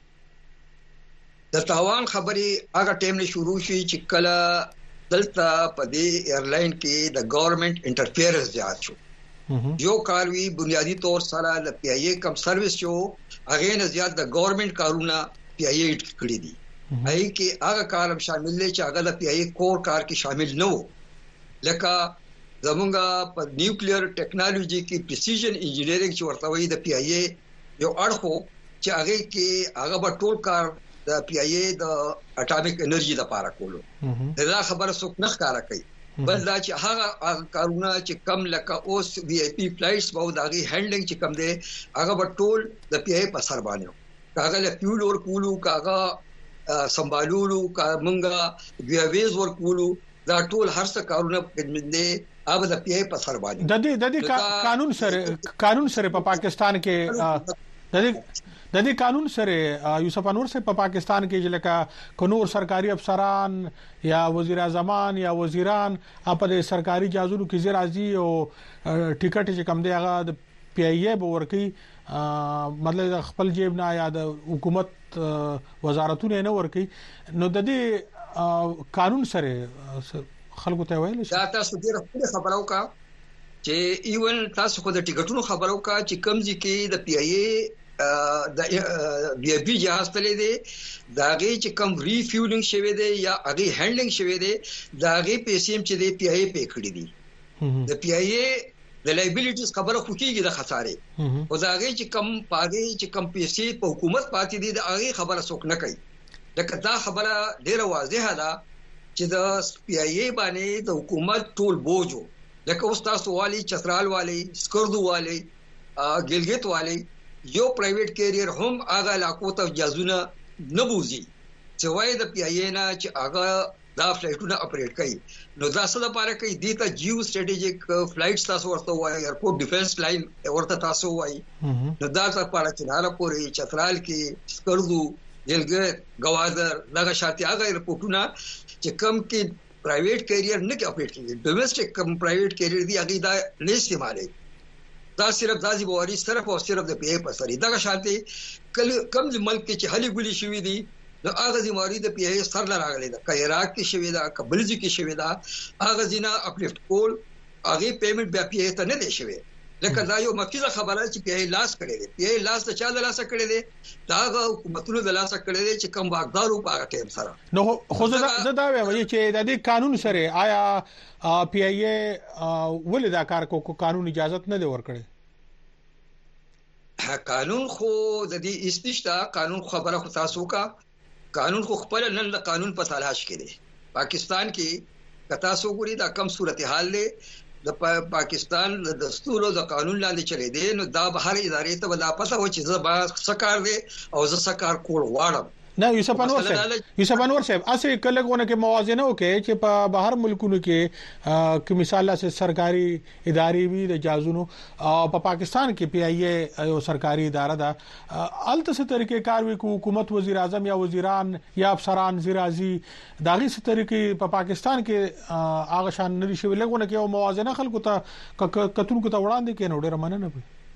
د تاوان خبري هغه ټیم نه شروع شي چې کله دلته په دې ایرلاین کې د ګورنمنت انټرفیرنس زیات شو. یو کاروي بنیادی طور سره د پی ای اے کم سرویس شو هغه نه زیات د ګورنمنت کارونه پی ای اے کړی دي. هغه کې هغه کار شامل دي چې هغه د پی ای اے کور کار کې شامل نه وو لکه زمونږه په نیوکلیر ټیکنالوژي کې پریسیژن انجینیرینګ چې ورته وایي د پی ای اے یو اړخو چې هغه کې هغه په ټول کار د پی ای اے د اټامیک انرژي لپاره کولو. دا خبره څوک نه ښکارا کوي بل دا چې هغه کارونه چې کم لکه اوس وی آی پی فلایټس باو داغي هینډلینګ چې کم دی هغه په ټول د پی ای په سر باندې هغه له فیول ور کولو کاغه سمبالولو کا منګه ویویز ور کولو دا ټول هر څه کارونه پدې اوب د پی ای په سر باندې د دې د دې قانون سره قانون سره په پاکستان کې د دې د دې قانون سره یوسف انور سے په پاکستان کې لکه قانون سرکاري افسران یا وزیر اعظم یا وزیران په سرکاري جازونو کې زیرازي او ټیکټ چې کم دی هغه د پی ای اے به ورکی مطلب خپل جیب نه یا د حکومت وزارتونه نه ورکی نو د دې قانون سره خلکو ته ویل شي دا تاسو ډیره خبرو کا چې ایون تاسو خو د ټیکټونو خبرو کا چې کمزې کې د پی ای اے د بي بي جهاز تللی دی داغه چې کم ریفیولینګ شوی دی یا هغه هینډلینګ شوی دی داغه پیسې چې دی پی آی پی کړی دي د پی آی د لایبیلیټیز خبره خو کیږي د خسارې او داغه چې کم پاګه چې کم پیسې په حکومت پاتې دي د هغه خبره څوک نه کوي لکه دا خبره ډیره واضحه ده چې د پی آی ای باندې د حکومت ټول بوجو لکه اوس تاسو والی چترال والی سکردو والی ګلګت والی یو پرایویټ کیریئر هم هغه علاقو ته جازونه نه بوزي چې وای د پی آی ای نه چې هغه دا فلایټونه اپریټ کوي نو دا څه لپاره کوي د ته جیو سټریټیجیک فلایټس تاسو ورته وای ایرپورټ ډیفنس لاین ورته تاسو وای نو دا څه لپاره چې نه پوري چترال کې سکردو ګلګت گوادر دغه شاتي هغه ایرپورټونه چې کم کې پرایویټ کیریئر نه کې اپریټ کوي ډومېسټک کم پرایویټ کیریئر دی هغه دا نه استعمالي دا صرف دازي بواري صرف او صرف د پی ای په سری دا شانتي کم د ملک کې چې هلي ګولي شوې دي نو هغه ذمہواری د پی ای سر نه راغلي دا ک عراق کې شوې دا ک بلجی کې شوې دا هغه ځینا اپلیفټ کول هغه پیمنٹ بیا پی ای ته نه دی شوې لکه دا یو مفیزه خبره چې پی ای لاس کړي دي پی ای لاس ته چا د لاس کړي دي دا حکومتونو د لاس کړي دي چې کم واقدارو په ټیم سره نو خو زه دا وایم چې د دې قانون سره آیا پی ای ولې دا کار کو قانون اجازه نه دی ورکړي قانون خو د دې استشتا قانون خبره خو تاسو کا قانون خو خپل نن د قانون په تلاش کې دی پاکستان کې کتا سو ګوري دا کم صورتحال له د پاکستان د دستور او د قانون لاندې چلی دی نو دا بهر ادارې ته ولا پته و چې زه به سکار دی او زه سکار کول واړم نه یوسف انور صاحب یوسف انور صاحب اسه کلهونه کې موازنه وکړي چې په بهر ملکونو کې کې مثال له سرکاري ادارې وي د جازونو او په پاکستان کې پی آی اے یو سرکاري اداره ده الته څه طریقې کار وي حکومت وزیر اعظم یا وزیران یا افسران زیرازي داغي څه طریقې په پاکستان کې هغه شان نه شي لګونه کې یو موازنه خلکو ته کتونکو ته وړاندې کې نو ډېر مننه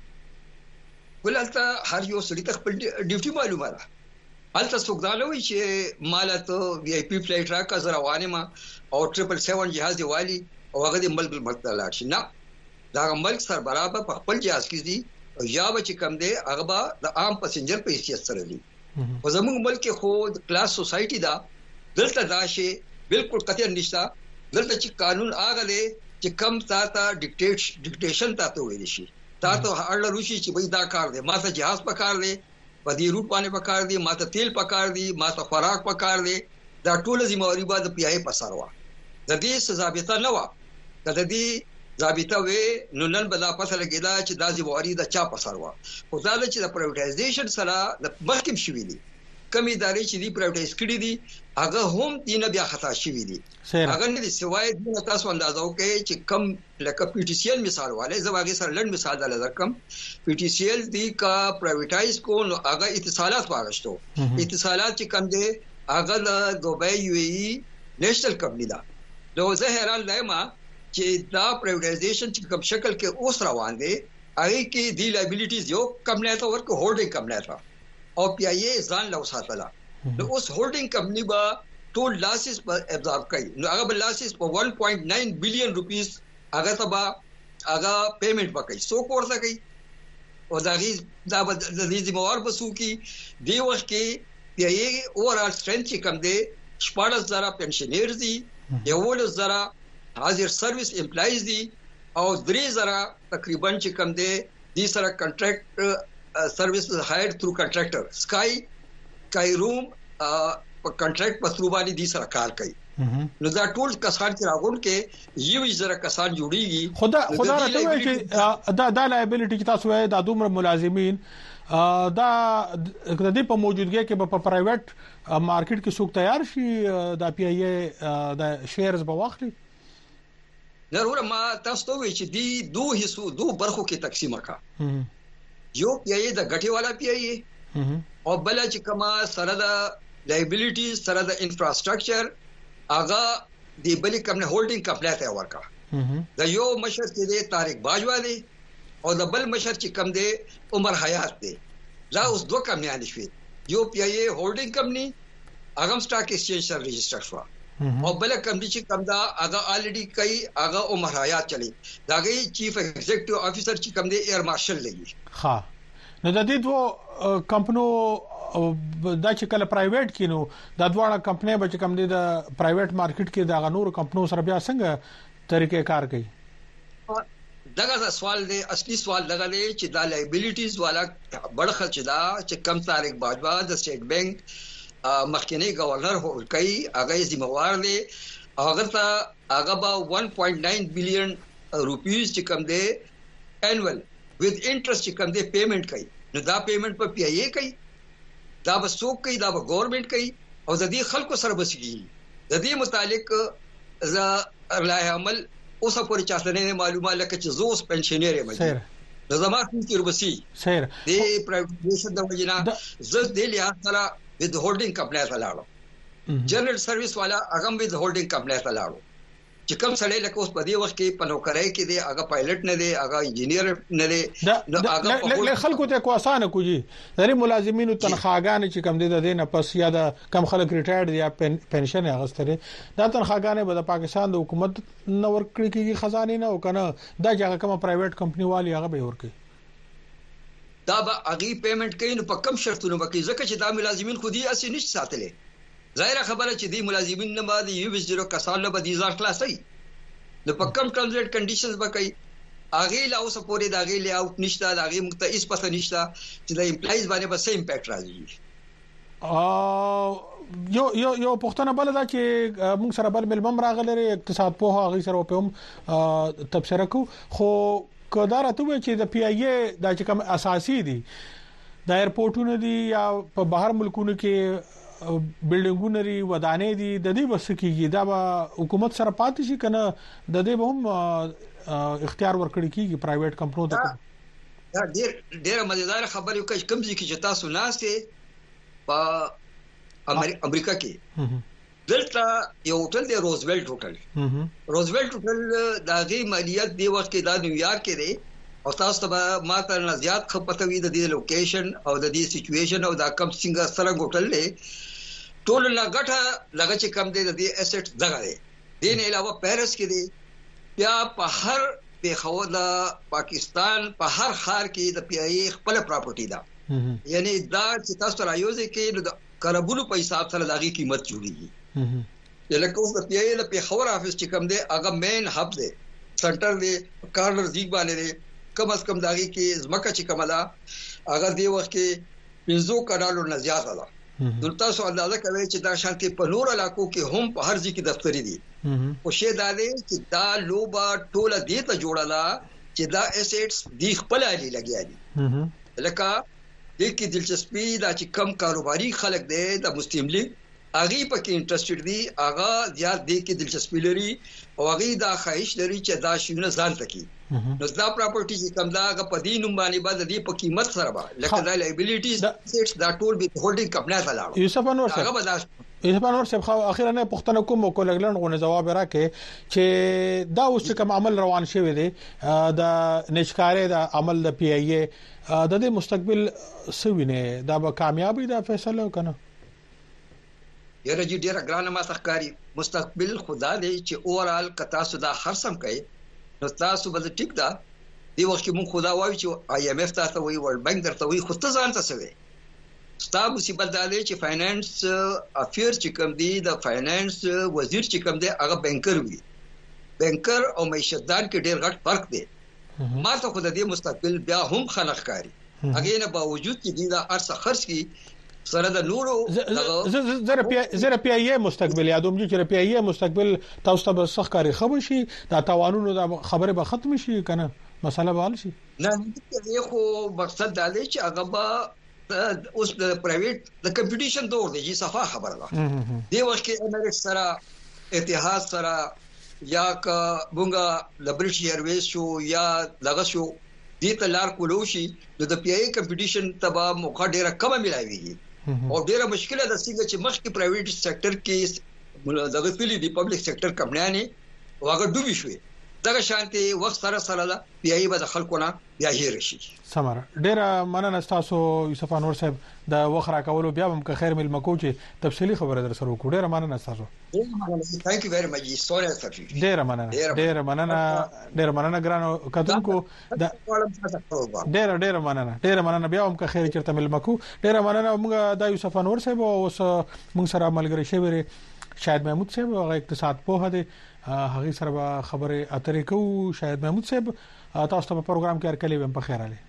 وي ولته هر یو سړي ته خپل ډیوټي معلومه ده الته څوګدالوي چې مالته وی آی پی فلایټ راکا زه روانه ما او ټریپل سیون جهاز دی والی او هغه د ملک ملک لاړ شي نه دا ملک سر برابر په خپل جهاز کې دي یا به چې کم دی هغه به د عام پسنجر په حیثیت سره دي او زموږ ملک خو د کلاس سوسایټي دا دلته دا شي بالکل قطعا نشته دلته چې قانون هغه دی چې کم تا ته ډیکټیټ ډیکټیشن تاسو ویل شي تاسو هغه روشي چې وای دا کار دی ماته جهاز په کار دی په دې روټ باندې پکار دي ماته تیل پکار دي ماته خوراک پکار دي دا ټول ذمہواری بعد پی آی په سروا د دې ضابطه نه و د دې ضابطه وې نو نن بلا پته لګیدا چې دا ذمہواری د چا په سروا خو دا چې د پرایویټایزیشن سره د مخکم شوې دي کمی ادارې چې دی پرایویټایز کړي دي هغه هم دینه بیا خطا شوې دي هغه نه دي سوای د تاسو اندازو کې چې کم لکه پی ټی سی ایل مثال والے زواګي سره لړ مثال دلته کم پی ټی سی ایل دی کا پرایویټایز کو نو هغه اتصالات واغشتو اتصالات چې کم دي هغه د دوبۍ یو ای نېشنل کمپنی دا نو زه حیران لایم چې دا پرایویټایزیشن چې کوم شکل کې اوس روان دي هغه کې دی لایبیلیټیز یو کم نه تا ورکو هولډینګ کم نه تا او پی آی اے ځان له وساتله نو اوس هولډینګ کمپنی با ټول لاسز په ابزارب کوي نو هغه بل لاسز په one point nine بلین روپیس هغه تبا هغه پیمنٹ وکړي سو کوړه کوي او دا غي دا د دې ذمہوار بسو کی دی وخت کې پی آی اے اوورال سترنث کم دی شپږ زره پنشنرز دي یو زره حاضر سرویس امپلایز دي او درې زره تقریبا چې کم دی دي سره کنټراکټ سرویس هایر تھرو کنټراکټر سکای کای روم په کنټراکټ په ثرو باندې دي سره کار کوي نو دا ټول کسان چې راغون کې یو زره کسان جوړیږي خدا خدا راته چې دا د لایبیلیټی چې تاسو وایي د دومره ملازمین دا د دې په موجودګۍ کې په پرایویټ مارکیټ کې څوک تیار شي د پی آی اے د شیرز په واخلي ضرور ما تاسو ته وی چې دی دوه حصو دوه برخو کې تقسیم وکړه یو پی آی اے د غټي والا پی آی اے او بل چې کما سره د لایبیلیټیز سره د انفراستراکچر اغا دی بل کم نه هولډینګ کمپنی ته ورکا د یو مشر چې دی طارق باجوا دی او د بل مشر چې کم دی عمر حیات دی دا اوس دوه کمپنیان شوي یو پی آی اے هولډینګ کمپنی اغم سٹاک ایکسچینج سره رجسٹر شو او بل کمپنی چې کم دا اغا الریډي کوي اغا عمر حیات چلی دا غي چیف ایگزیکټیو افیسر چې کم دی ایر مارشل لګي ها نو د دې دوه کمپنو دا چې کله پرایویټ کینو د دواړه کمپنۍ به کوم دي د پرایویټ مارکیټ کې د غنور کمپنو سره بیا څنګه طریقې کار کوي دغه سوال دی اصلي سوال دغه دی چې دا لایبیلیټیز والا بڑ خرچ دا چې کم طارق باجوا د سټیټ بانک مخکنی گورنر هو کوي هغه ذمہوار دی هغه ته هغه با one point nine billion روپیز چې کم دی انوال with interest چې کوم دې پیمنٹ کوي نو دا پیمنٹ په پی ای اے کوي دا به څوک کوي دا به ګورنمنت کوي او د دې خلکو سره بسګي د دې متعلق ز لایحه عمل اوسه پورې چاته نه معلومه لکه چې زوس پنشنیر یم د زما فکر وسی سیر دې پرایویټیزیشن د وجینا ز دې لحاظ سره ود هولډینګ کمپنی ته لاړو جنرال سرویس والا هغه ود هولډینګ کمپنی ته لاړو چې کوم سړی لکه اوس په دې وخت کې په نوکرۍ کې دی هغه پایلټ نه دی هغه انجینیر نه دی نو هغه خلکو ته کو اسانه کوجی غیر ملازمینو تنخواهګان چې کم دي د دینه پس یا د کم خلک ریټایرډ یا پنشن اغستره دا تنخواهګان به د پاکستان د حکومت نور کړی کیږي خزانه نه وکنه دا چې کوم پرایویټ کمپنی والی هغه به ورکړي دا به اغي پیمنٹ کوي نو په کم شرطونو باندې ځکه چې دا ملازمین خودي اسی نشي ساتلې ظاهر خبره چې دی ملازمین نه باندې یو بیس زیرو کسان له بدی ځار خلاصي نو په کم ټرمز اینڈ کنډیشنز بکای اغه لا اوس پورې دا غي لی اوټ نشته دا غي مختلف پته نشته چې د امپلایز باندې به سیم امپیکټ راځي ا یو یو یو پښتنه بل دا چې موږ سره بل ملمم راغلي اقتصاد په هغه سره په هم تبصره کو خو کدار ته و چې د پی ای اے د کوم اساسي دي د ایرپورټونو دي یا په بهر ملکونو کې بلډینګونه لري ودانې دي د دې بس کېږي دا به حکومت سره پاتې شي کنه د دې به هم اختیار ورکړي کیږي پرایویټ کمپنیو ته دا ډېر ډېر مزیدار خبر یو کې کوم ځکه چې تاسو ناشته په امریکا کې دلته یو هوټل دی روزویلټ هوټل روزویلټ هوټل د غي مالیات دی وخت کې د نیویارک کې دی او تاسو ته ما ته نه زیات خپتوي د دې لوکیشن او د دې سچويشن او دا کم څنګه سره هوټل دی ټول لګټه لګ چې کم دی د دې اسټ دغه دی دین علاوه پیرس کې دی بیا په هر په خو د پاکستان په هر خار کې د پی ای اے خپل پراپرټي ده یعنی دا چې تاسو رايوځي کې د کربونو په حساب سره دغه قیمت جوړیږي لکه اوس د پی ای اے د پیښور افیس چې کم دی هغه مین هب دی سنټر دی کارنر زیګ باندې دی کم از کم داغي کې زمکه چې کومه هغه دی وخت کې پنځو کډالو نه زیاته ده نو تاسو اندازه کوئ چې دا شانتي په نور علاقو کې هم په هر ځای کې دفتري دي او شی دا دی چې دا لوبا ټوله دې ته جوړاله چې دا اسټس دی خپل علي لګیا دي لکه دې کې دلچسپي دا چې کم کاروباري خلک دي د مسلم لیگ اغي پکې انټرېستډ دي هغه زیات دې کې دلچسپي لري او هغه دا خواهش لري چې دا شونه ځان تکي نو دا پراپرټي چې کوم دا غ پدې نوم باندې بعد دې په قیمت سره به لکه دا لایبیلیټیز سیټس دا ټول به هولډینګ کمپنی ته لاړو یوسف انور صاحب هغه بداش یوسف انور صاحب خو اخیرا نه پښتنه کوم کولګلن غو جواب راکې چې دا اوس کوم عمل روان شوی دی د نشکارې د عمل د پی ای اے د دې مستقبل سوینه دا به کامیابی دا فیصله وکنه یره جی ډیره ګرانه ما تخکاری مستقبل خدا دې چې اورال کتا سودا خرسم کوي نو تاسو به ټیک دا دی وخت کې مون خدا وایي چې آی ایم ایف تاسو وایي ورلد بانک درته وایي خو ته ځان ته سوي ستاسو مصیبت دا دی چې فاینانس افیر چې کوم دی د فاینانس وزیر چې کوم دی هغه بانکر وي بانکر او معیشتدان کې ډیر غټ فرق دی ما ته خو د دې مستقبل بیا هم خلق کاری هغه نه باوجود چې دی دا ارڅ خرڅ کی سره د نورو زره پی زره پی ای اے مستقبل یادوم چې پی ای اے مستقبل تاسو ته سخت کاری خبر شي دا توانونو دا خبره به ختم شي کنه مسله به حل شي نه دې خو مقصد دا دی چې هغه به اوس د پرایویټ د کمپټیشن دور دی چې صفه خبره ده دی وخت کې امریکا سره اتحاد سره یا کا بونګه د برټش ایرویز شو یا دغه شو دې ته لار کولوشي د پی ای اے کمپټیشن تبا موقع ډیره کم ملایوي او ډیره مشکله ده چې مخکې پرایویټ سېکټر کې دغه فلی دی پبلک سېکټر کمپنیانه واغه ډوبې شوې دغه شانتي وخت سره سره دا بیا یې به د خلکو نه بیا هیر شي. سمره ډیره مننه تاسو یوسف انور صاحب د وخرا کولو بیا هم که خیر مل مکو چې تفصیلی خبره در سره وکړو. ډیره مننه تاسو. ثانک یو ویری مچ سوري تاسو. ډیره مننه ډیره مننه ډیره مننه ګرانو کتونکو د ډیره ډیره مننه ډیره مننه بیا هم که خیر چرته مل مکو. ډیره مننه موږ د یوسف انور صاحب اوس موږ سره ملګری شوی شاهد محمود صاحب هغه اقتصاد په هده هغه سره خبره اترې کو. شاهد محمود صاحب تاسو ته په پروګرام کې هرکلی ویم په خیر علي.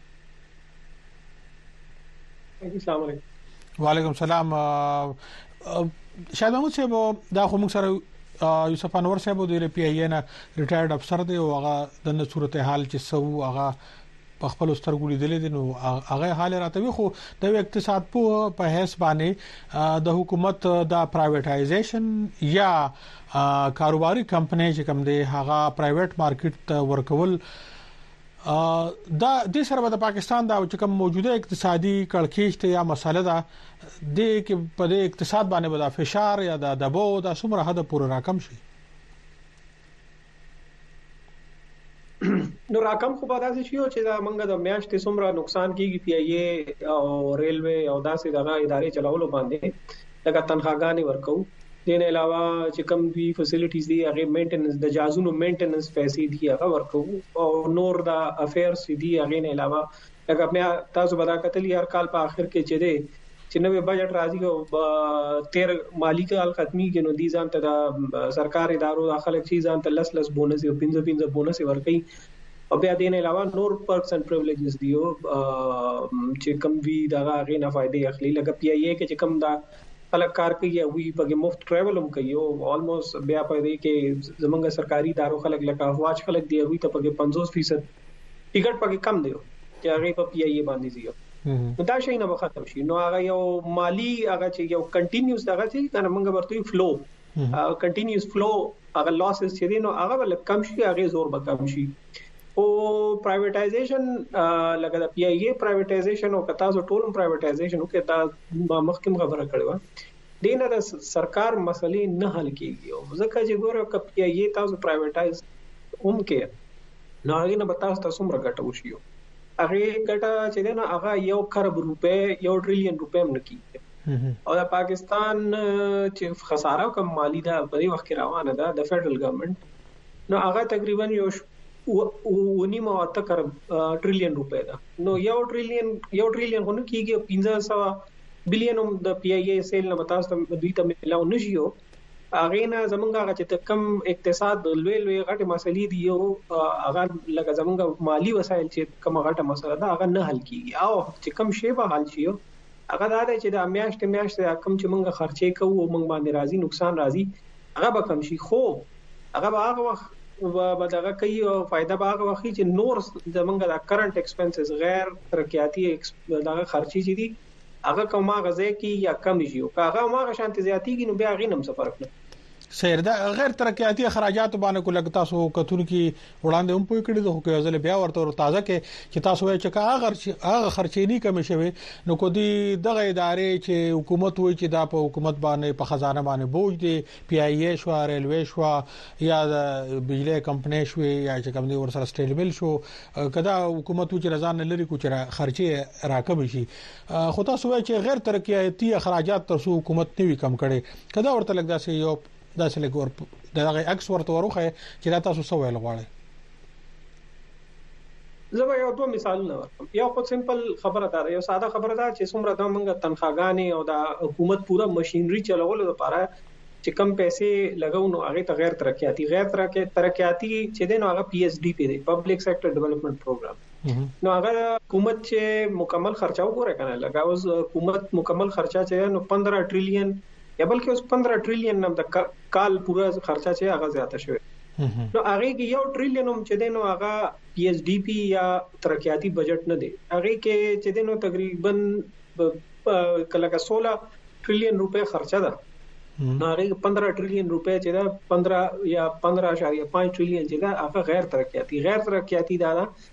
السلام علیکم. وعلیکم السلام. شاهد محمود صاحب دا خو موږ سره یوسف انور صاحب د پی ای نه ریټایرډ افسر دی او هغه د صورتحال چې سو هغه په خپل سترګو لیدل دي نو هغه حال راته خو د اقتصاد په په هیڅ باندې د حکومت د پرایویټایزیشن یا کاروباري کمپنۍ چې کوم دی هغه پرایویټ مارکیټ ته ورکول دا د سره د پاکستان دا چې کوم موجوده اقتصادي کړکېچ ته یا مسله ده د کې په د اقتصاد باندې به د فشار یا د دباو د څومره حد پورې راکم شي. نو راکم خو به داسې شي چې دا منګه د میاشتې څومره نقصان کیږي پی ای ای او ریلوی او داسې دغه ادارې چلاولو باندې لکه تنخواګانې ورکو. دین علاوه چې کوم وی فیسیلیټیز دي هغه مینټیننس د جازونو مینټیننس پیسې دي هغه ورکو او نور د افیرز دي هغه نه علاوه لکه مې تاسو بدا کتلی هر کال په اخر کې چې دی چې نوې بجټ راځي او تیر مالی کال ختمي کې نو دي ځان ته د سرکاري ادارو داخله شي ځان ته لس لس بونس او پنځه پنځه بونس ورکي او بیا دین علاوه نور پرکس اند پریویلیجز دي او چې کوم وی دغه غي نه فائدې اخلي لکه پی ای ای کې چې کوم دا خلک کار کوي او وی په مفت ټریول هم کوي او آلموست بیا په دې کې زمونږ سرکاري ادارو خلک لکه افواج خلک دی وی ته په پنځوس فیصد ټیکټ پکې کم دی چې هغه په پی ای ای باندې زیو نو دا شي نه ختم شي. نو هغه یو مالی هغه چې یو کنټینیوس دغه چې کنه موږ ورته فلو کنټینیوس فلو هغه لاسز چې دي نو هغه ول کم شي هغه زور به کم شي. او پرایویټایزیشن لکه د پی ای ای پرایویټایزیشن او کتا زو ټول پرایویټایزیشن او کتا مخکم خبره کړو دینه د سرکار مسلې نه حل کیږي او ځکه چې ګوره ک پی ای ای تاسو پرایویټایز هم کې نو هغه نه بتاست تاسو مر غټو شي هغه ګټه چې نه هغه یو خرب روپے یو ټریلیون روپے هم نکي او د پاکستان چې خساره کوم مالی دا په دې وخت روانه ده د فدرل ګورنمنت نو هغه تقریبا یو ونی مو اته کر ټریلیون روپے ده. نو یو ټریلیون یو ټریلیون غو کیږي پنځه سو بلین د پی ای ای سیل نه متاسو دوی ته ملاو نشيو هغه نه زمونږه چې کم اقتصاد لوی لوی غټه مسلې دي یو هغه لکه زمونږه مالی وسایل چې کوم غټه مسله ده هغه نه حل کیږي او چې کم شی به حل شي هغه دا دی چې د میاشت میاشت کم چې مونږه خرچې کوو مونږ باندې راځي نقصان راځي هغه به کم شي خو هغه به هغه وخت و بدغه کوي او فائدہ باغ واخی چې نور زمونږ د کرنٹ ایکسپنسز غیر ترقیاتی دغه خرچي چې دي هغه کومه غزه کې یا کم شي او هغه ما شانتي زیاتی کې نو بیا غینم سفر کړ سیر دا غیر ترقیاتی اخراجات باندې کو لګ تاسو کتون کې وړاندې هم پوي کړی د هو ځل بیا ورته تازه کې چې تاسو وایي چې هغه هغه خرچې نه کم شوي نو کو دي دغه ادارې چې حکومت وایي چې دا په حکومت باندې په خزانه باندې بوج دي پی ای ای شو ریلوی شو یا د بجلی کمپنۍ شو یا چې کوم دي ور سره سټیل مل شو کدا حکومت چې رضان لري کو چې خرچې راکم شي خو تاسو وایي چې غیر ترقیاتی اخراجات تاسو حکومت نه وی کم کړي کدا ورته لګ داسې یو دا سره ګور دغه اکس ورته وروخه چې دا تاسو سوال غواړئ. زه یو دوه مثالونه ورکوم. یو خو سمپل خبره ده یو ساده خبره ده چې څومره د موږ تنخواګانې او د حکومت پورا ماشينري چلولو لپاره چې کم پیسې لګاو نو هغه ته غیر ترقیاتی غیر ترقیاتی چې دین هغه پی ایس ډی پی دی پبلک سېکټر ډیولپمنٹ پروګرام نو هغه حکومت چې مکمل خرچه وکړه کنه لګاو حکومت مکمل خرچه چې نو پندرہ ټریلیون یا بلکې اوس پندرہ ټریلیون نم د کال پورا خرچه چې هغه زیاته شوی نو هغه کې یو ټریلیون هم چې دینو هغه پی ایس ډی پی یا ترقیاتی بجټ نه دی هغه کې چې دینو تقریبا کله سولہ ټریلیون روپے خرچه ده نو هغه پندرہ ټریلیون روپے چې دا پندرہ یا پندرہ اشاریه پانچ ټریلیون چې دا هغه غیر ترقیاتی غیر ترقیاتی دا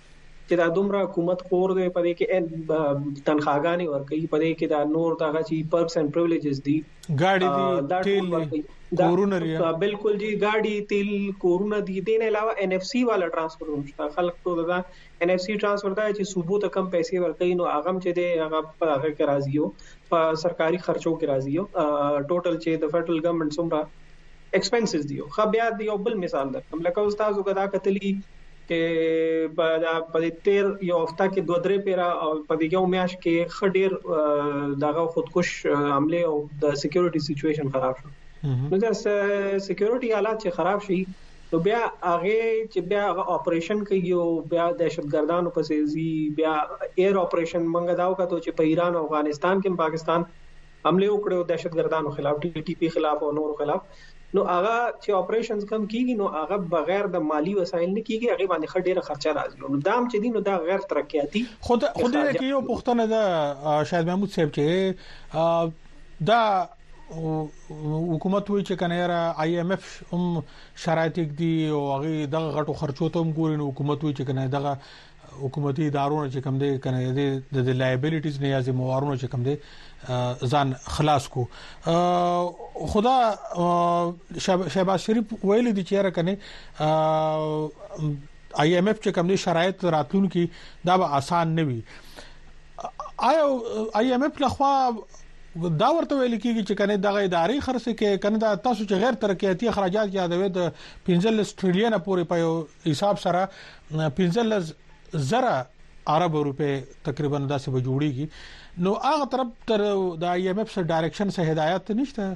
چې دا دومره حکومت خور دی په دې کې تنخواګانې ورکړي په دې کې دا نور دغه چې پرکس اینڈ پریویلیجز دي ګاډي دي تیل کورونه لري بالکل جی ګاډي تیل کورونه دي دین علاوه ان اف سی والا ټرانسفر هم خلک ته دا ان اف سی ټرانسفر دا چې صوبو ته کم پیسې ورکړي نو هغه چې دی هغه په هغه کې راځي او په سرکاري خرچو کې راځي او ټوټل چې د فدرل ګورنمنت څومره ایکسپنسز دی خو بیا دی یو بل مثال ده کوم لکه استاد وګدا کتلی کې په تیر یو هفته کې دوه درې پیرا او په دې یو میاش کې خډیر دغه خودکش حمله او د سکیورټي سچويشن خراب شو نو دا سکیورټي حالات چې خراب شي نو بیا هغه چې بیا اپریشن کوي او بیا دهشتګردانو پسې زی بیا ایر اپریشن منګه داو کته چې په ایران او افغانستان کې پاکستان حمله وکړو دهشتګردانو خلاف ټي ټي پی خلاف او نور خلاف نو هغه چې اپریشنز کم کیږي نو هغه بغیر د مالی وسایل نه کیږي هغه باندې خډيره خرچه راځي نو دام چې دین نو دا غیر ترقیاتی خود خود کې یو پښتنه ده شاید محمود صاحب چې دا حکومت وی چې کنه را آی ایم اف هم شرایط دي او هغه دغه غټو خرچو ته هم ګوري نو حکومت وی چې کنه دغه حکومتي ادارو چې کوم دي کنه د لایبیلیټیز نه یا موارونو چې کوم دي ځان خلاص کو خدا شهباز شریف ویل دي چې را کنه آی ایم اف چې کوم دي شرایط راتلون کی دا به آسان نه وي آیا آی ایم اف لخوا دا ورته ویل کیږي چې کنه دغه ادارې خرڅ کې کنه دا تاسو چې غیر ترقیاتی اخراجات یادوي د پنځلس ټریلیون پورې په حساب سره پنځلس زره عرب روپے تقریبا داسې به جوړیږي نو هغه طرف تر د آی ایم اف سره ډایرکشن سره هدایت نشته